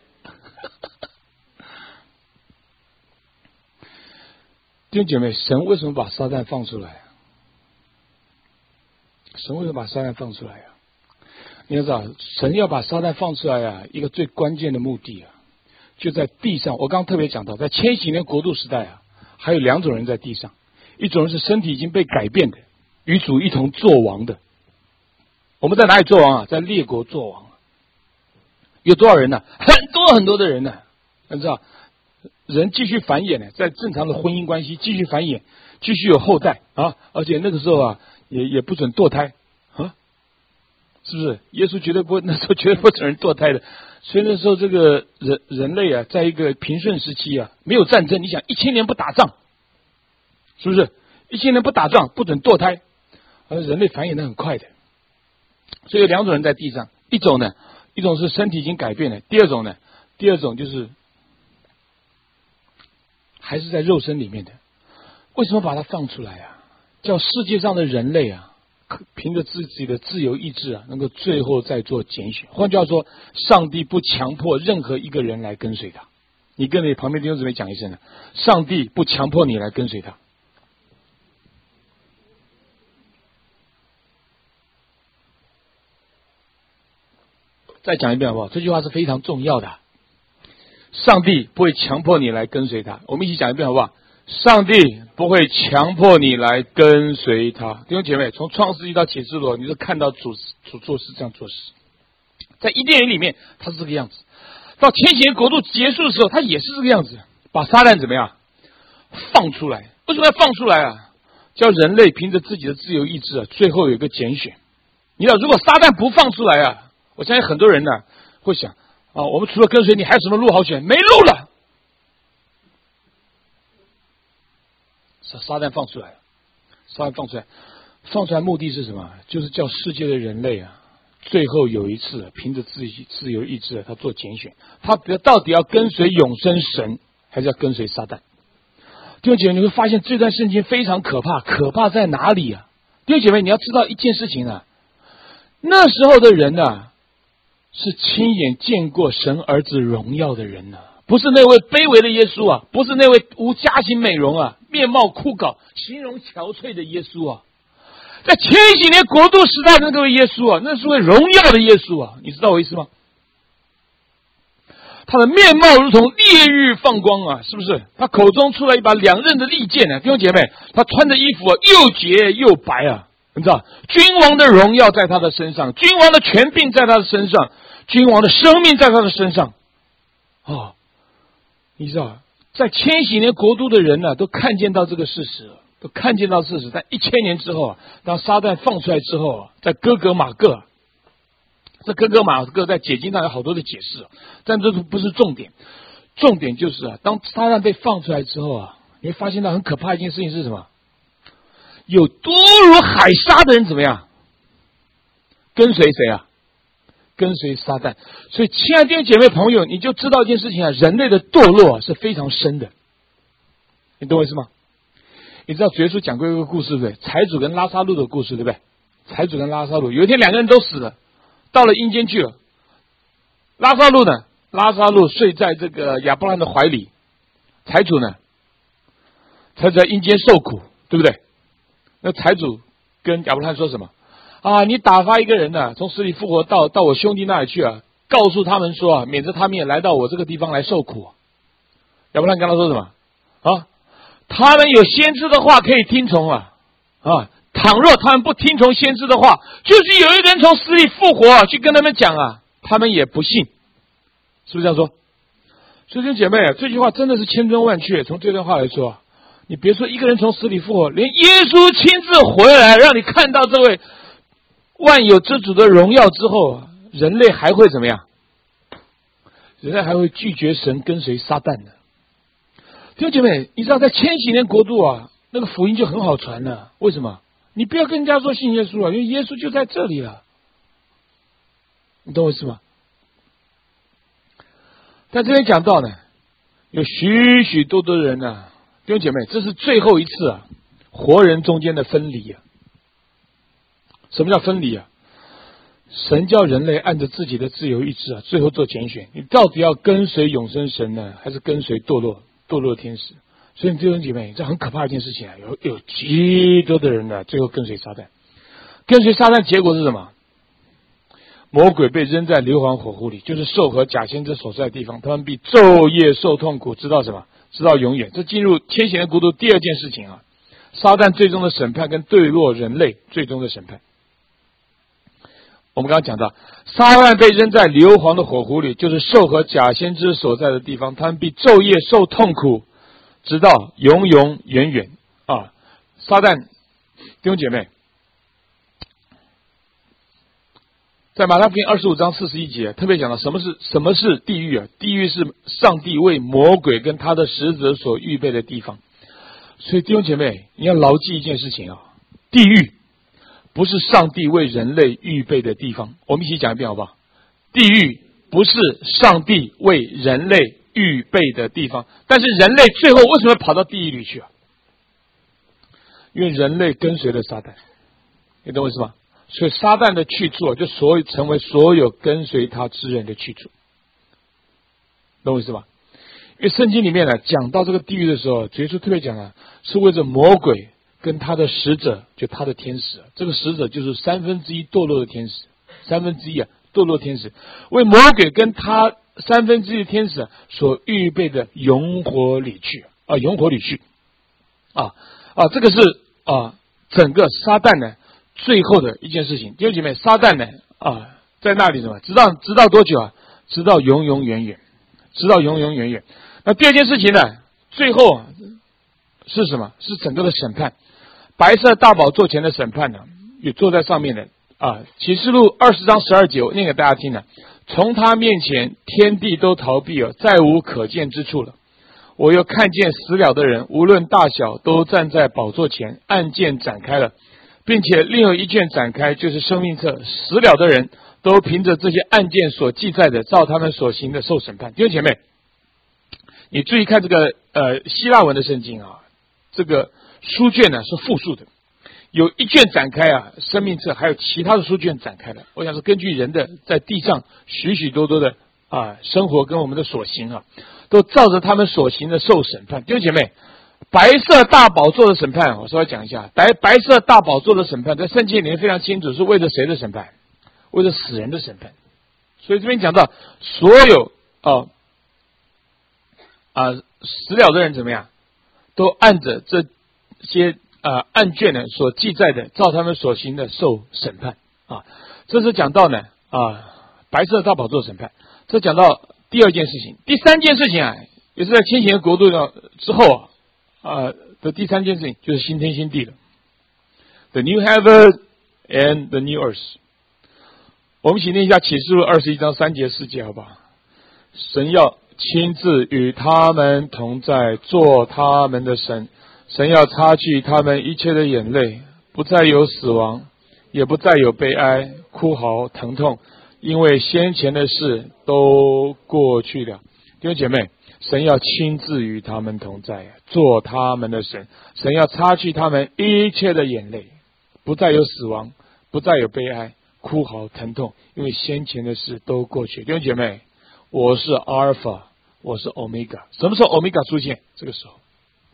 弟兄姐妹，神为什么把撒旦放出来？神为什么把撒旦放出来啊？你要知道，神要把撒旦放出来啊，一个最关键的目的啊，就在地上。我刚刚特别讲到，在千禧年国度时代啊，还有两种人在地上，一种人是身体已经被改变的，与主一同作王的。我们在哪里作王啊？在列国作王。有多少人呢？很多很多的人呢。你知道，人继续繁衍呢，在正常的婚姻关系继续繁衍，继续有后代啊，而且那个时候啊，也不准堕胎啊。是不是？耶稣绝对不会，那时候绝对不准人堕胎的。所以那时候这个人类啊，在一个平顺时期啊，没有战争。你想，1000年不打仗，是不是？1000年不打仗，不准堕胎，而人类繁衍的很快的。所以有两种人在地上，一种是身体已经改变了，第二种就是还是在肉身里面的。为什么把它放出来啊？叫世界上的人类啊，凭着自己的自由意志啊，能够最后再做拣选。换句话说，上帝不强迫任何一个人来跟随他。你跟你旁边弟兄姊妹讲一声呢，上帝不强迫你来跟随他。再讲一遍好不好？这句话是非常重要的。上帝不会强迫你来跟随他。我们一起讲一遍好不好？上帝不会强迫你来跟随他。弟兄姐妹，从创世纪到启示录，你就看到主做事这样做事。在伊甸园里面，他是这个样子；到千禧年国度结束的时候，他也是这个样子，把撒旦怎么样放出来？为什么要放出来啊？叫人类凭着自己的自由意志啊，最后有一个拣选。你知道，如果撒旦不放出来啊，我相信很多人呢会想啊，我们除了跟随你，还有什么路好选？没路了。撒旦放出来，放出来目的是什么？就是叫世界的人类啊，最后有一次凭着自己自由意志，他做拣选，他到底要跟随永生神，还是要跟随撒旦？弟兄姐妹，你会发现这段圣经非常可怕，可怕在哪里啊？弟兄姐妹，你要知道一件事情啊， 那时候的人啊，是亲眼见过神儿子荣耀的人啊，不是那位卑微的耶稣啊，不是那位无家庭美容啊，面貌枯槁、形容憔悴的耶稣啊。在千禧年国度时代的那位耶稣啊，那是位荣耀的耶稣啊，你知道我意思吗？他的面貌如同烈日放光啊，是不是？他口中出来一把两刃的利剑啊，弟兄姐妹，他穿的衣服啊，又洁又白啊，你知道，君王的荣耀在他的身上，君王的权柄在他的身上，君王的生命在他的身上。哦，你知道，在千禧年国度的人呢，都看见到这个事实了。都看见到事实，在1000年之后啊，当撒旦放出来之后啊，在哥格玛各，这哥格玛各在解经上有好多的解释，但这不是重点，重点就是啊，当撒旦被放出来之后啊，你会发现到很可怕一件事情是什么？有多如海沙的人怎么样？跟随谁啊？跟随撒旦。所以，亲爱的弟兄姐妹朋友，你就知道一件事情啊，人类的堕落啊是非常深的，你懂我意思吗？你知道主耶稣讲过一个故事对不对？财主跟拉撒路的故事对不对？财主跟拉撒路，有一天两个人都死了，到了阴间去了。拉撒路呢？拉撒路睡在这个亚伯拉罕的怀里，财主呢？财主在阴间受苦，对不对？那财主跟亚伯拉罕说什么？啊，你打发一个人呢，从死里复活到我兄弟那里去啊，告诉他们说啊，免得他们也来到我这个地方来受苦。亚伯拉罕跟他说什么？啊？他们有先知的话可以听从啊，倘若他们不听从先知的话，就是有一个人从死里复活啊，去跟他们讲啊，他们也不信，是不是这样说？所以，姐妹啊，这句话真的是千真万确。从这段话来说啊，你别说一个人从死里复活，连耶稣亲自回来，让你看到这位万有之主的荣耀之后啊，人类还会怎么样？人类还会拒绝神，跟随撒旦的。弟兄姐妹，你知道在千禧年国度啊，那个福音就很好传了。为什么？你不要跟人家说信耶稣啊，因为耶稣就在这里了。你懂我意思吗？在这边讲到呢，有许许多多的人呢，弟兄姐妹，这是最后一次啊，活人中间的分离啊。什么叫分离啊？神叫人类按着自己的自由意志啊，最后做拣选，你到底要跟随永生神呢，还是跟随堕落天使？所以弟兄姐妹，这很可怕的一件事情啊！有极多的人呢，最后跟随撒旦，跟随撒旦，结果是什么？魔鬼被扔在硫磺火湖里，就是兽和假先知所在的地方，他们必昼夜受痛苦，直到什么？直到永远。这进入千禧年国度第二件事情啊，撒旦最终的审判跟堕落人类最终的审判。我们刚刚讲到，撒旦被扔在硫磺的火湖里，就是兽和假先知所在的地方，他们必昼夜受痛苦，直到永永远远啊！撒旦，弟兄姐妹，在马太福音25章41节特别讲到什么是地狱啊？地狱是上帝为魔鬼跟他的使者所预备的地方。所以弟兄姐妹，你要牢记一件事情啊，地狱不是上帝为人类预备的地方。我们一起讲一遍好不好？地狱不是上帝为人类预备的地方，但是人类最后为什么跑到地狱里去啊？因为人类跟随了撒旦，你懂我意思吗？所以撒旦的去处就成为所有跟随他之人的去处，懂我意思吗？因为圣经里面呢讲到这个地狱的时候，主耶稣特别讲了，是为着魔鬼跟他的使者，就他的天使，这个使者就是1/3堕落的天使，1/3堕落天使，为魔鬼跟他1/3的天使所预备的永火里去啊，永火里去这个是整个撒旦呢最后的一件事情。弟兄姐妹，撒旦呢在那里什么？直到多久啊？直到永永远远，直到永永远远。那第二件事情呢，最后是什么？是整个的审判。白色大宝座前的审判呢，也坐在上面的启示录20章12节，我念给大家听了。从他面前，天地都逃避了，再无可见之处了。我又看见死了的人，无论大小，都站在宝座前，案件展开了，并且另有一卷展开，就是生命册。死了的人都凭着这些案件所记载的，照他们所行的受审判。弟兄姐妹，你注意看这个希腊文的圣经啊，这个书卷呢是复数的， 有一卷展开啊，生命册还有其他的书卷展开的。我想是根据人的在地上许许多多的生活跟我们的所行啊，都照着他们所行的受审判。弟兄姐妹，白色大宝座的审判，我稍微讲一下，白色大宝座的审判，在圣经里面非常清楚，是为了谁的审判？为了死人的审判。所以这边讲到所有死了的人怎么样，都按着这些案卷呢所记载的，照他们所行的受审判啊。这是讲到呢白色大宝座审判。这讲到第二件事情，第三件事情啊，也是在千禧国度之后的第三件事情，就是新天新地了。The new heaven and the new earth。我们一起念一下启示录21章3节4节，好不好？神要亲自与他们同在，做他们的神。神要擦去他们一切的眼泪，不再有死亡，也不再有悲哀、哭嚎、疼痛，因为先前的事都过去了。弟兄姐妹，神要亲自与他们同在，做他们的神。神要擦去他们一切的眼泪，不再有死亡，不再有悲哀、哭嚎、疼痛，因为先前的事都过去。弟兄姐妹，我是阿尔法，我是欧米伽。什么时候欧米伽出现？这个时候。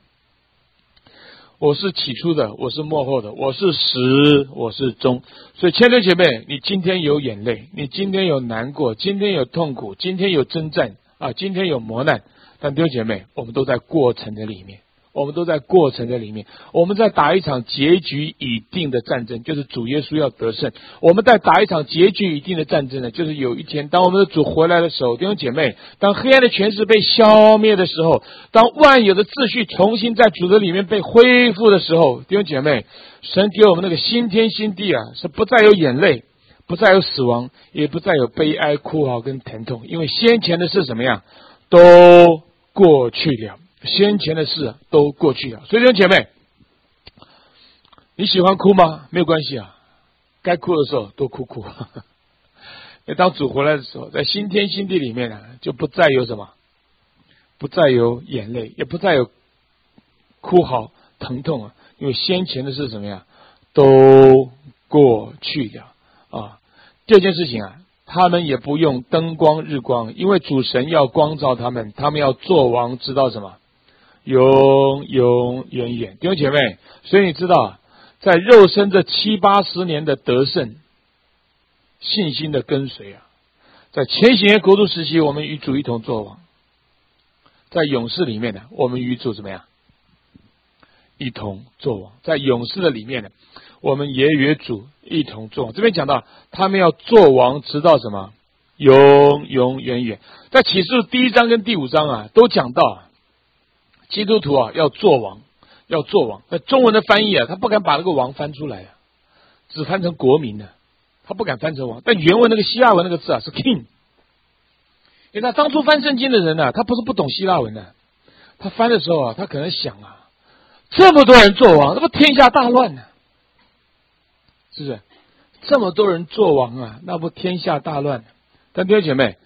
我是起初的，我是末后的，我是始，我是终。所以亲爱的姐妹，你今天有眼泪，你今天有难过，今天有痛苦，今天有征战今天有磨难，但弟兄姐妹，我们都在过程的里面，我们都在过程的里面，我们在打一场结局已定的战争，就是主耶稣要得胜。我们在打一场结局已定的战争呢，就是有一天当我们的主回来的时候，弟兄姐妹，当黑暗的权势被消灭的时候，当万有的秩序重新在主的里面被恢复的时候，弟兄姐妹，神给我们那个新天新地是不再有眼泪，不再有死亡，也不再有悲哀、哭嚎跟疼痛，因为先前的事怎么样都过去了，先前的事都过去了。所以弟兄姐妹，你喜欢哭吗？没有关系该哭的时候多哭哭。当主回来的时候，在新天新地里面就不再有什么，不再有眼泪，也不再有哭嚎疼痛因为先前的事怎么样都过去了第二件事情他们也不用灯光日光，因为主神要光照他们，他们要做王，直到什么永永远远。弟兄姐妹，所以你知道在肉身这70、80年的得胜信心的跟随在前些年国度时期，我们与主一同作王；在勇士里面我们与主怎么样一同作王？在勇士的里面我们也与主一同作王。这边讲到他们要作王，直到什么永永远远。在启示录第1章跟第5章都讲到基督徒要作王，要作王。那中文的翻译他不敢把那个王翻出来只翻成国民他不敢翻成王。但原文那个希腊文那个字是 king。 因为他当初翻圣经的人他不是不懂希腊文他翻的时候他可能想这么多人做王，那不天下大乱是不是？这么多人做王那不天下大乱但弟兄姐妹，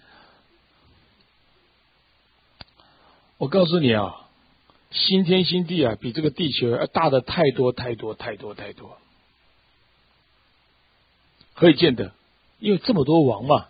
我告诉你新天新地比这个地球要大的太多太多太多太多。何以见得？因为这么多王嘛。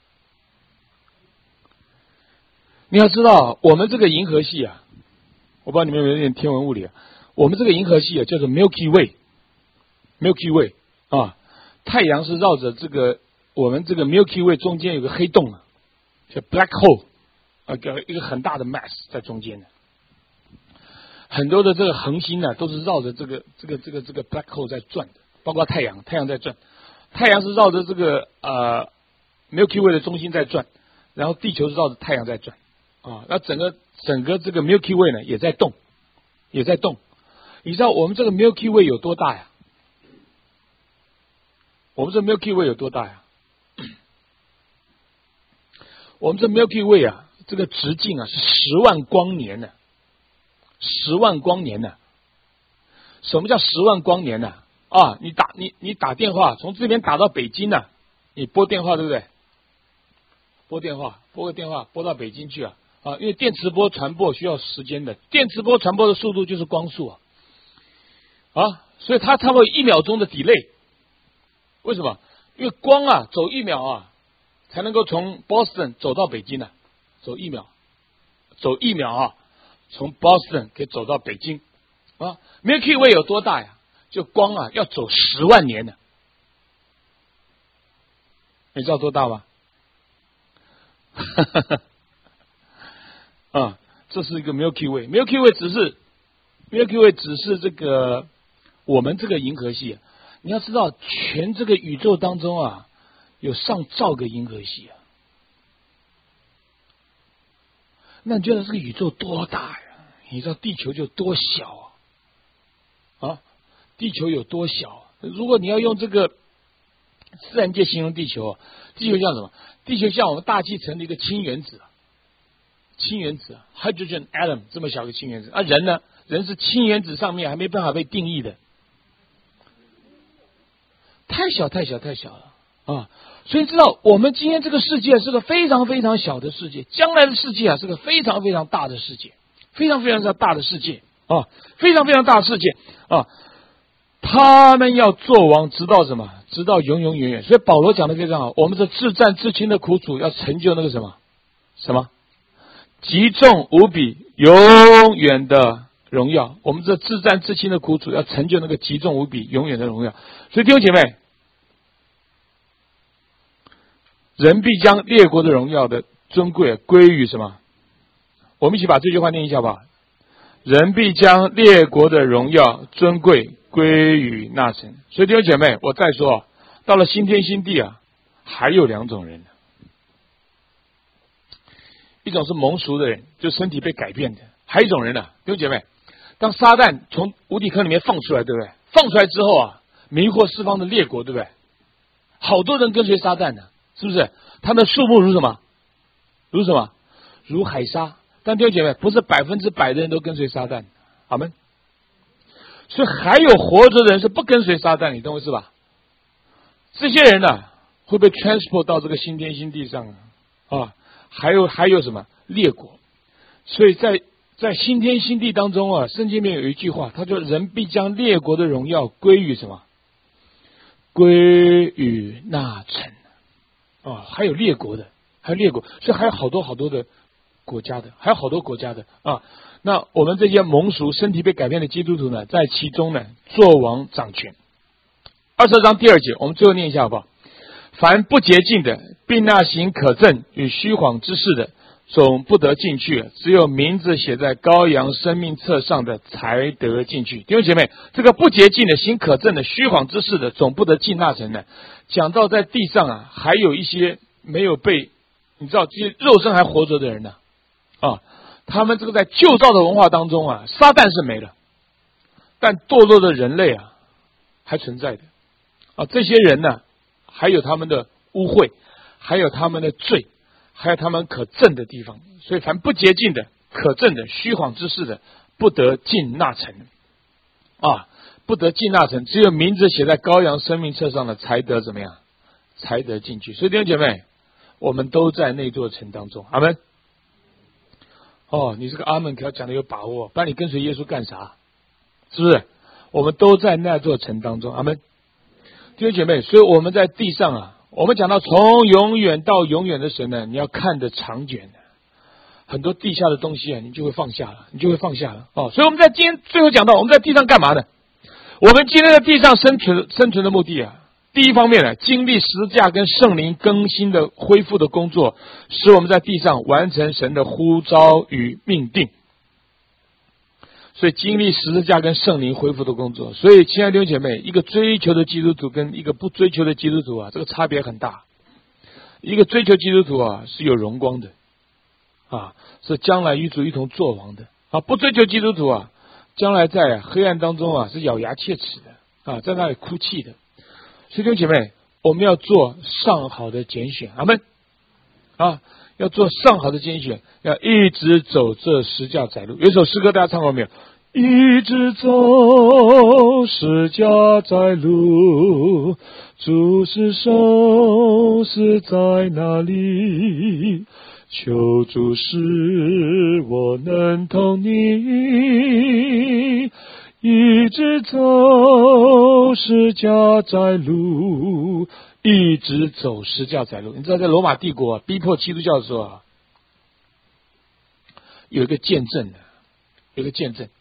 你要知道我们这个银河系我不知道你们有没有点天文物理我们这个银河系叫做 Milky Way。 太阳是绕着这个我们这个 Milky Way 中间有个黑洞叫 Black Hole 一个很大的 mass 在中间很多的这个恒星都是绕着这个 Black Hole 在转的，包括太阳在转，太阳是绕着这个Milky Way 的中心在转，然后地球是绕着太阳在转那整个这个 Milky Way 也在动。你知道我们这个 Milky Way 有多大我们这 Milky Way 有多大我们这 Milky Way 这个直径是10万光年10万光年什么叫10万光年你打电话从这边打到北京你拨电话对不对？拨个电话拨到北京去因为电磁波传播需要时间的，电磁波传播的速度就是光速所以它差不多1秒钟的 delay。为什么？因为光走1秒才能够从 Boston 走到北京呢，走1秒，从 Boston 可以走到北京Milky Way 有多大呀？就光要走10万年呢，你知道多大吗？这是一个 Milky Way。Milky Way 只是这个我们这个银河系。你要知道，全这个宇宙当中有上兆个银河系那你觉得这个宇宙多大呀？你知道地球就多小地球有多小？如果你要用这个自然界形容地球，地球像什么？地球像我们大气层的一个氢原子 hydrogen atom 这么小个氢原子。人呢？人是氢原子上面还没办法被定义的，太小了所以知道我们今天这个世界是个非常非常小的世界，将来的世界是个非常非常大的世界，非常非常大的世界他们要做王，直到什么？直到永永远远。所以保罗讲的非常好，我们是自战自清的苦楚，要成就那个什么极重无比永远的荣耀。我们这自战自清的苦楚，要成就那个极重无比永远的荣耀。所以弟兄姐妹，人必将列国的荣耀的尊贵归于什么？我们一起把这句话念一下吧。人必将列国的荣耀尊贵归于那神。所以弟兄姐妹，我再说，到了新天新地还有2种人。一种是蒙赎的人，就身体被改变的；还有一种人弟兄姐妹，当撒旦从无底坑里面放出来，对不对？放出来之后迷惑四方的列国，对不对？好多人跟随撒旦的，是不是？他们的数目如什么？如海沙。但弟兄姐妹，不是100%的人都跟随撒旦，阿们。所以还有活着的人是不跟随撒旦，你懂我意思吧？这些人会被 transport 到这个新天新地上还有什么列国？所以在新天新地当中圣经里面有一句话，他说人必将列国的荣耀归于什么？归于那城还有列国的，所以还有好多的国家的，还有好多国家的那我们这些蒙赎身体被改变的基督徒呢，在其中呢做王掌权。22章第2节，我们最后念一下好不好？凡不洁净的，并那行可憎与虚谎之事的，总不得进去，只有名字写在羔羊生命册上的才得进去。弟兄姐妹，这个不洁净的、行可憎的、虚谎之事的，总不得进那城呢。讲到在地上还有一些没有被，你知道这些肉身还活着的人呢他们这个在旧造的文化当中撒旦是没了，但堕落的人类还存在的这些人呢，还有他们的污秽，还有他们的罪，还有他们可憎的地方。所以凡不洁净的、可憎的、虚谎之事的，不得进那城不得进那城，只有名字写在羔羊生命册上的才得怎么样？才得进去。所以弟兄姐妹，我们都在那座城当中。阿们。你这个阿们可要讲的有把握，不然你跟随耶稣干啥？是不是？我们都在那座城当中。阿们。弟兄姐妹，所以我们在地上我们讲到从永远到永远的神呢，你要看得长远的，很多地下的东西你就会放下了，所以我们在今天最后讲到，我们在地上干嘛呢？我们今天在地上生存的目的第一方面经历十字架跟圣灵更新的恢复的工作，使我们在地上完成神的呼召与命定。所以经历十字架跟圣灵恢复的工作。所以亲爱的弟兄姐妹，一个追求的基督徒跟一个不追求的基督徒这个差别很大。一个追求基督徒是有荣光的是将来与主一同作王的不追求基督徒将来在黑暗当中是咬牙切齿的在那里哭泣的。所以弟兄姐妹，我们要做上好的拣选。阿们要做上好的拣选，要一直走这十架窄路。有一首诗歌大家唱过没有？一直走十架窄路，主是手是在哪里？求主使我能同你一直走十架在路，一直走十架在路。你知道在罗马帝国逼迫基督教的时候有一个见证的，有一个见证。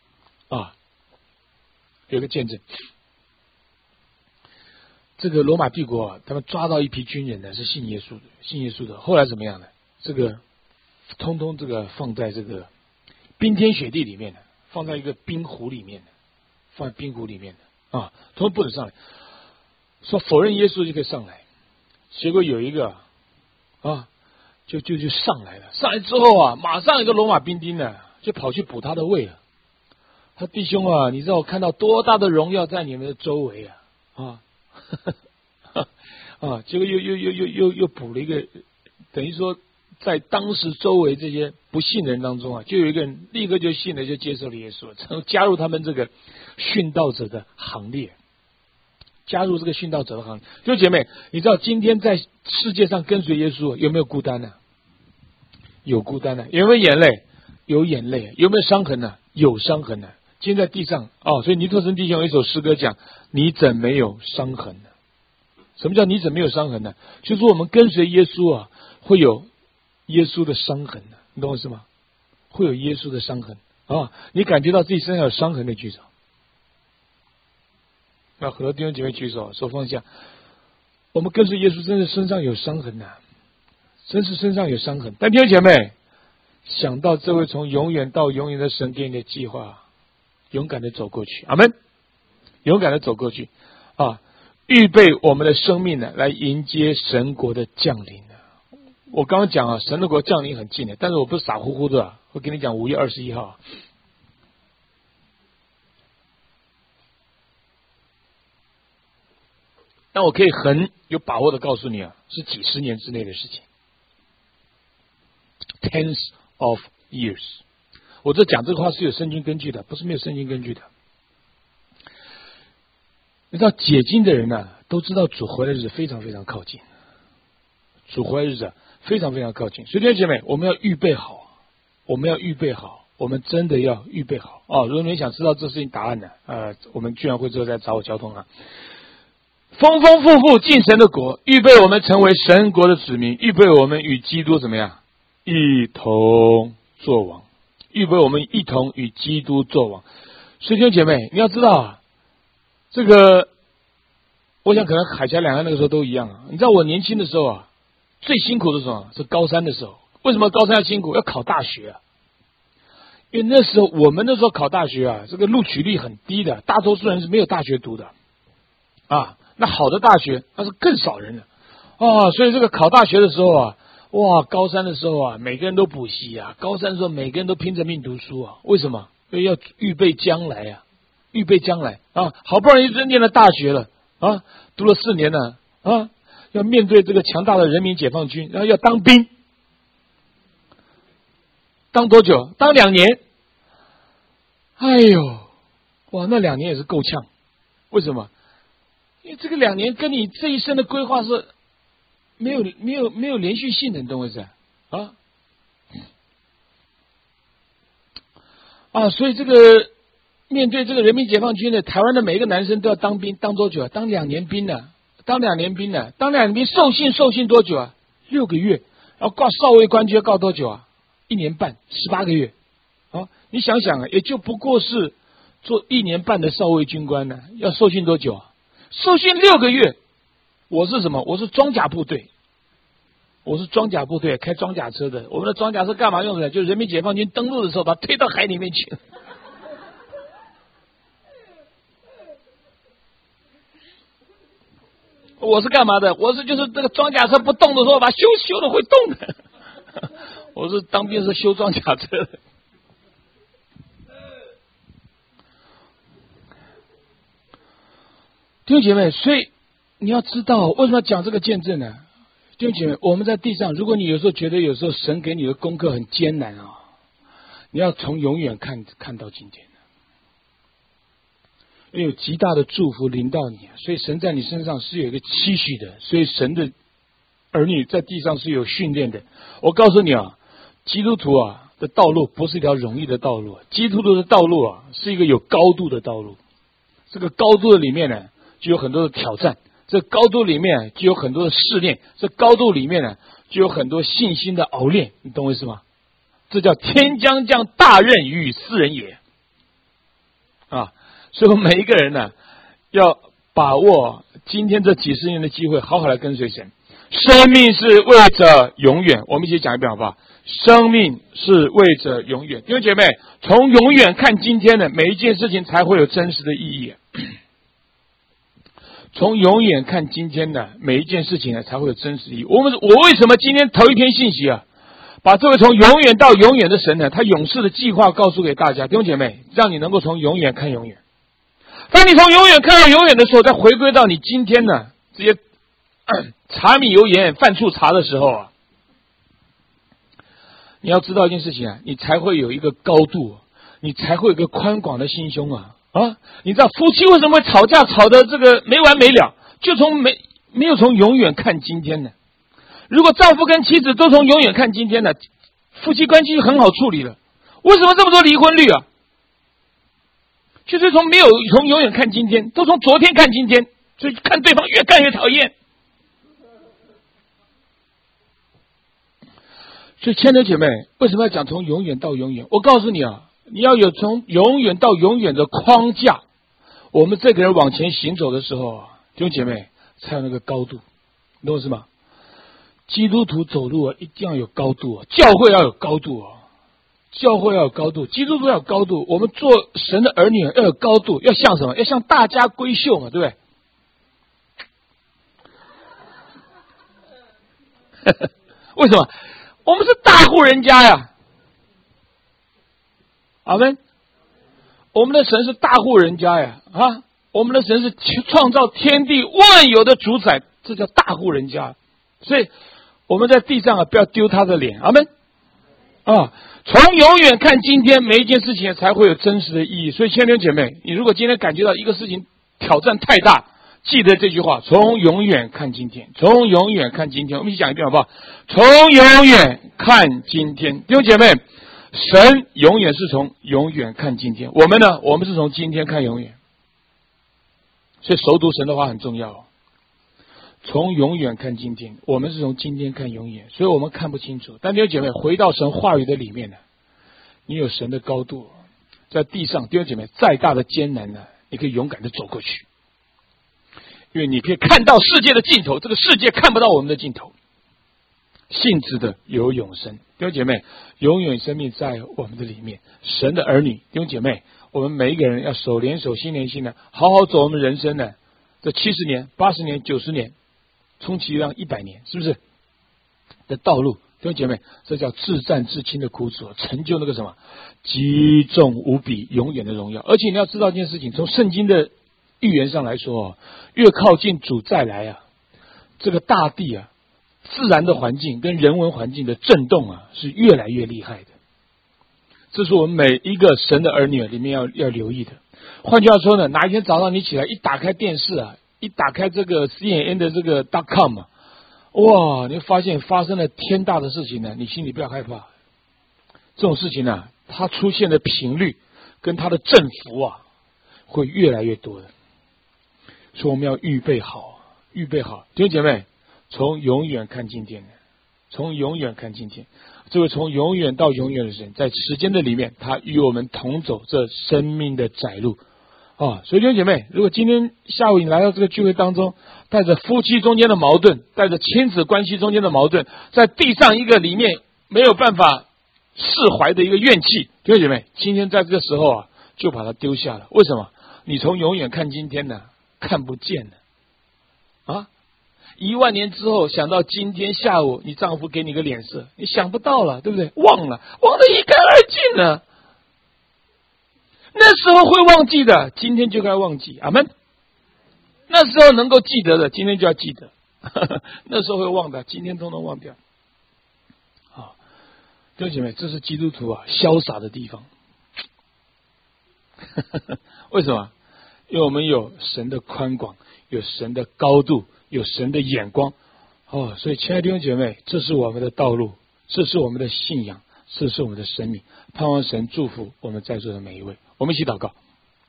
这个罗马帝国他们抓到一批军人呢，是信耶稣的。后来怎么样呢？这个通通这个放在这个冰天雪地里面的，放在一个冰湖里面的，通通不能上来。说否认耶稣就可以上来，结果有一个就上来了。上来之后马上一个罗马兵丁呢就跑去补他的位了。他弟兄你知道我看到多大的荣耀在你们的周围结果又补了一个，等于说在当时周围这些不信人当中就有一个人立刻就信了，就接受了耶稣了，加入他们这个殉道者的行列。弟兄姐妹，你知道今天在世界上跟随耶稣有没有孤单呢？有孤单呢。有没有眼泪？有眼泪。有没有伤痕呢？有伤痕呢。今天在地上所以尼特森弟兄有一首诗歌讲：你怎没有伤痕呢？什么叫你怎没有伤痕呢？就是我们跟随耶稣会有耶稣的伤痕呢。你懂我意思吗？会有耶稣的伤痕你感觉到自己身上有伤痕的举手。那很多弟兄姐妹举手，手放下。我们跟随耶稣真是身上有伤痕真是身上有伤痕。但弟兄姐妹，想到这位从永远到永远的神给你的计划，勇敢的走过去，阿们。勇敢的走过去预备我们的生命呢，来迎接神国的降临。我刚刚讲神的国降临很近的，但是我不是傻乎乎的，我跟你讲5月21号。但我可以很有把握的告诉你是几十年之内的事情。Tens of years。我这讲这个话是有圣经根据的，不是没有圣经根据的。你知道解经的人都知道主回来的日子非常非常靠近，主回来的日子非常非常靠近。所以弟兄姐妹，我们要预备好，我们真的要预备好如果你想知道这事情答案呢我们聚会会之后再找我交通丰丰富富进神的国，预备我们成为神国的子民，预备我们与基督怎么样一同作王，预备我们一同与基督作王。所以弟兄姐妹，你要知道这个我想可能海峡两岸那个时候都一样你知道我年轻的时候最辛苦的时候是高三的时候。为什么高三要辛苦？要考大学因为那时候我们那时候考大学这个录取率很低的，大多数人是没有大学读的那好的大学那是更少人的所以这个考大学的时候高三的时候每个人都补习高三的时候每个人都拼着命读书为什么？因为要预备将来好不容易念了大学了读了4年了要面对这个强大的人民解放军，然后要当兵，当多久？当2年。哎呦，那2年也是够呛。为什么？因为这个2年跟你这一生的规划是没有连续性的，你懂我意思所以这个面对这个人民解放军的台湾的每一个男生都要当兵，当多久当2年兵呢？当2年兵受训多久6个月，然后挂少尉官阶告多久1年半，18个月你想想也就不过是做1年半的少尉军官呢，要受训多久受训6个月。我是什么？我是装甲部队，开装甲车的。我们的装甲车干嘛用的？就是人民解放军登陆的时候把它推到海里面去。我是干嘛的？就是这个装甲车不动的时候把它修的会动的。我是当兵是修装甲车的。弟兄姐妹，所以你要知道为什么要讲这个见证呢？弟兄姐妹，我们在地上，如果你有时候觉得有时候神给你的功课很艰难你要从永远看到今天因为有极大的祝福临到你所以神在你身上是有一个期许的，所以神的儿女在地上是有训练的。我告诉你基督徒的道路不是一条容易的道路，基督徒的道路啊，是一个有高度的道路。这个高度的里面呢，就有很多的挑战；这高度里面就有很多的试炼；这高度里面呢，就有很多信心的熬炼。你懂我意思吗？这叫天将降大任于斯人也啊！所以我们每一个人呢，要把握今天这几十年的机会，好好来跟随神。生命是为着永远，我们一起讲一遍好不好？生命是为着永远。弟兄姐妹，从永远看今天的每一件事情，才会有真实的意义。从永远看今天的每一件事情呢，才会有真实意义。我为什么今天头一篇信息啊，把这位从永远到永远的神呢，他永世的计划告诉给大家，弟兄姐妹，让你能够从永远看永远。当你从永远看到永远的时候，再回归到你今天呢这些柴米油盐饭醋茶的时候啊，你要知道一件事情啊，你才会有一个高度，你才会有一个宽广的心胸啊！你知道夫妻为什么会吵架吵得这个没完没了？就没有从永远看今天呢。如果丈夫跟妻子都从永远看今天呢，夫妻关系很好处理了。为什么这么多离婚率啊？就是没有从永远看今天，都从昨天看今天，所以看对方越看越讨厌。所以亲爱的姐妹，为什么要讲从永远到永远？我告诉你啊，你要有从永远到永远的框架，我们这个人往前行走的时候啊，弟兄姐妹才有那个高度，你懂我意思吗？基督徒走路啊，一定要有高度啊，教会要有高度啊，教会要有高度，基督徒要有高度，我们做神的儿女要有高度，要像什么？要向大家闺秀嘛，对不对？为什么？我们是大户人家呀，阿们。我们的神是大户人家呀，我们的神是创造天地万有的主宰，这叫大户人家。所以我们在地上啊，不要丢他的脸，阿们。从永远看今天，每一件事情才会有真实的意义。所以亲爱的姐妹，你如果今天感觉到一个事情挑战太大，记得这句话，从永远看今天，从永远看今天。我们一起讲一遍好不好？从永远看今天。弟兄姐妹，神永远是从永远看今天，我们呢，我们是从今天看永远。所以熟读神的话很重要。从永远看今天，我们是从今天看永远，所以我们看不清楚。但弟兄姐妹，回到神话语的里面呢，你有神的高度，在地上，弟兄姐妹，再大的艰难呢，你可以勇敢的走过去，因为你可以看到世界的尽头，这个世界看不到我们的尽头。信子的有永生，弟兄姐妹，永远生命在我们的里面。神的儿女，弟兄姐妹，我们每一个人要手连手心连心的，好好走我们人生的这70年、80年、90年，充其量100年，是不是的道路？弟兄姐妹，这叫至战至轻的苦楚，成就那个什么极重无比永远的荣耀。而且你要知道一件事情，从圣经的预言上来说，越靠近主再来啊，这个大地啊，自然的环境跟人文环境的震动啊，是越来越厉害的。这是我们每一个神的儿女里面要留意的。换句话说呢，哪一天早上你起来一打开电视啊，一打开这个 CNN 的这个 .com 啊，哇，你会发现发生了天大的事情呢，你心里不要害怕。这种事情呢，它出现的频率跟它的振幅啊，会越来越多的。所以我们要预备好，预备好。弟兄姐妹，从永远看今天，从永远看今天，这位从永远到永远的神，在时间的里面，他与我们同走这生命的窄路。所以弟兄姐妹，如果今天下午你来到这个聚会当中，带着夫妻中间的矛盾，带着亲子关系中间的矛盾，在地上一个里面没有办法释怀的一个怨气，弟兄姐妹，今天在这个时候啊，就把它丢下了。为什么？你从永远看今天呢，看不见了10000年之后，想到今天下午你丈夫给你个脸色，你想不到了，对不对？忘得一干二净了。那时候会忘记的，今天就该忘记，阿们。那时候能够记得的，今天就要记得。那时候会忘的，今天通通忘掉。弟兄姐妹，这是基督徒啊潇洒的地方。为什么？因为我们有神的宽广，有神的高度，有神的眼光。所以亲爱的弟兄姐妹，这是我们的道路，这是我们的信仰， 这是我们的生命。盼望神祝福我们在座的每一位。我们一起祷告。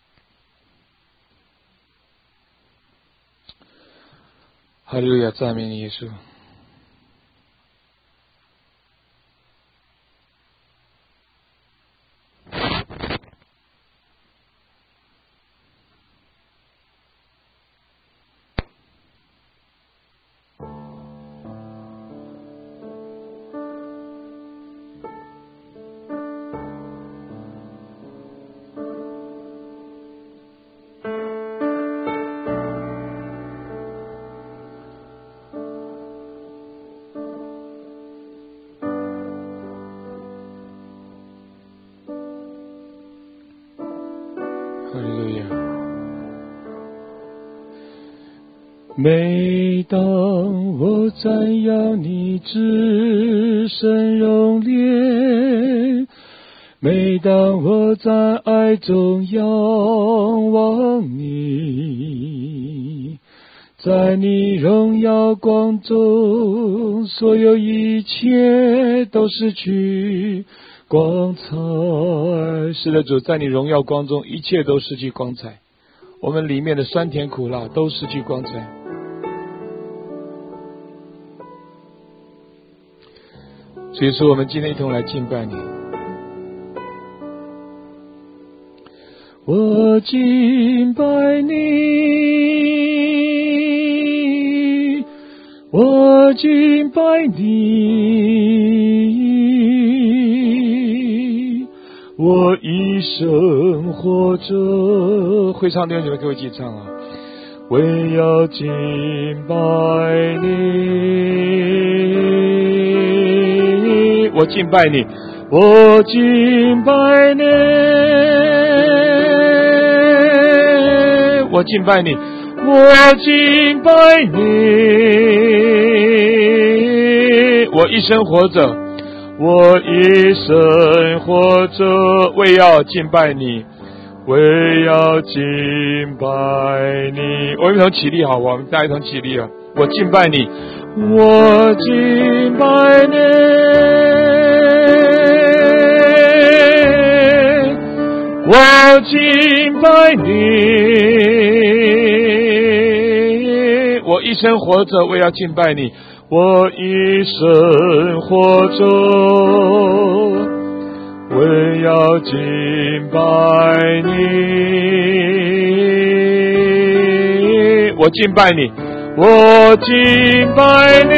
哈利路亚，赞美你耶稣。哈利路亚。每当我赞扬你至圣荣烈，每当我在爱中仰望你，在你荣耀光中，所有一切都失去光彩。是的，主，在你荣耀光中，一切都失去光彩，我们里面的酸甜苦辣都失去光彩。所以说，我们今天一同来敬拜你。我敬拜你，我敬拜你，我一生活着。会唱的你们给我一起唱啊！为要敬拜你，我敬拜你，我敬拜你，我敬拜你，我敬拜你，我一生活着，我一生活着，为要敬拜你，为要敬拜你。我们一同起立好不好？我们大家一同起立啊！我敬拜你，我敬拜你，我敬拜你，我一生活着，为要敬拜你，我一生活着，为要敬拜你，我敬拜你，我敬拜你，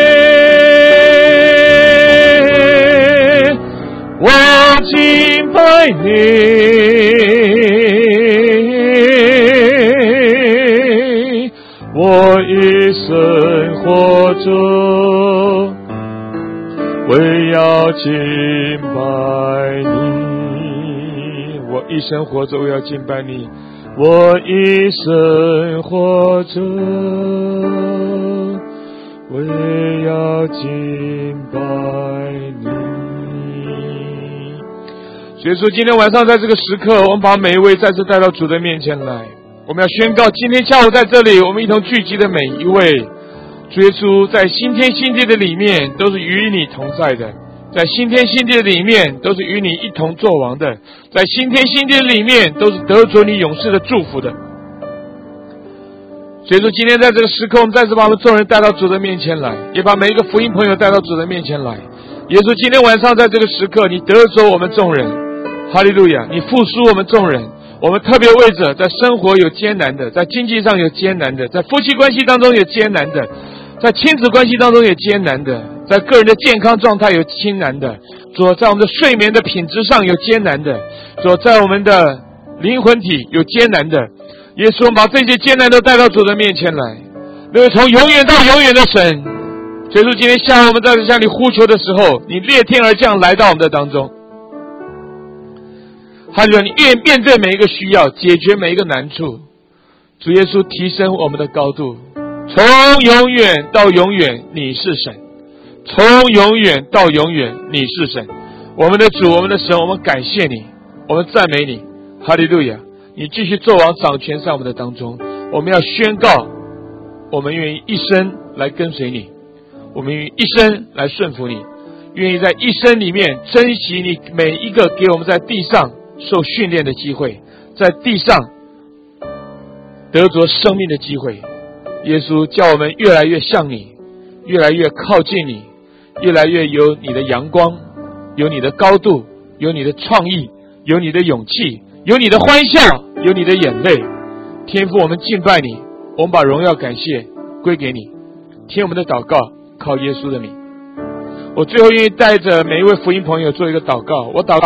我敬拜你，我一生活着，为要敬拜你，我一生活着，为要敬拜你，我一生活着，为要敬拜你。所以说，今天晚上在这个时刻，我们把每一位再次带到主的面前来。我们要宣告，今天下午在这里，我们一同聚集的每一位，主耶稣在新天新地的里面都是与你同在的，在新天新地的里面都是与你一同作王的，在新天新地的里面都是得着你永世的祝福的。所以说，今天在这个时刻，我们再次把我们众人带到主的面前来，也把每一个福音朋友带到主的面前来。耶稣，今天晚上在这个时刻，你得着我们众人，哈利路亚！你复苏我们众人。我们特别为着在生活有艰难的，在经济上有艰难的，在夫妻关系当中有艰难的，在亲子关系当中有艰难的，在个人的健康状态有艰难的，主，在我们的睡眠的品质上有艰难的，主，在我们的灵魂体有艰难的。耶稣，我们把这些艰难都带到主的面前来，那个从永远到永远的神。所以说，今天下午我们在这向你呼求的时候，你裂天而降来到我们的当中。哈利路亚！你愿面对每一个需要，解决每一个难处。主耶稣，提升我们的高度，从永远到永远，你是神；从永远到永远，你是神。我们的主，我们的神，我们感谢你，我们赞美你。哈利路亚！你继续作王掌权在我们的当中。我们要宣告，我们愿意一生来跟随你，我们愿意一生来顺服你， 愿意在一生里面珍惜你每一个给我们在地上受训练的机会，在地上得着生命的机会。耶稣叫我们越来越像你，越来越靠近你，越来越有你的阳光，有你的高度，有你的创意，有你的勇气，有你的欢笑，有你的眼泪。天父，我们敬拜你，我们把荣耀感谢归给你，听我们的祷告，靠耶稣的名。我最后愿意带着每一位福音朋友做一个祷告。我祷告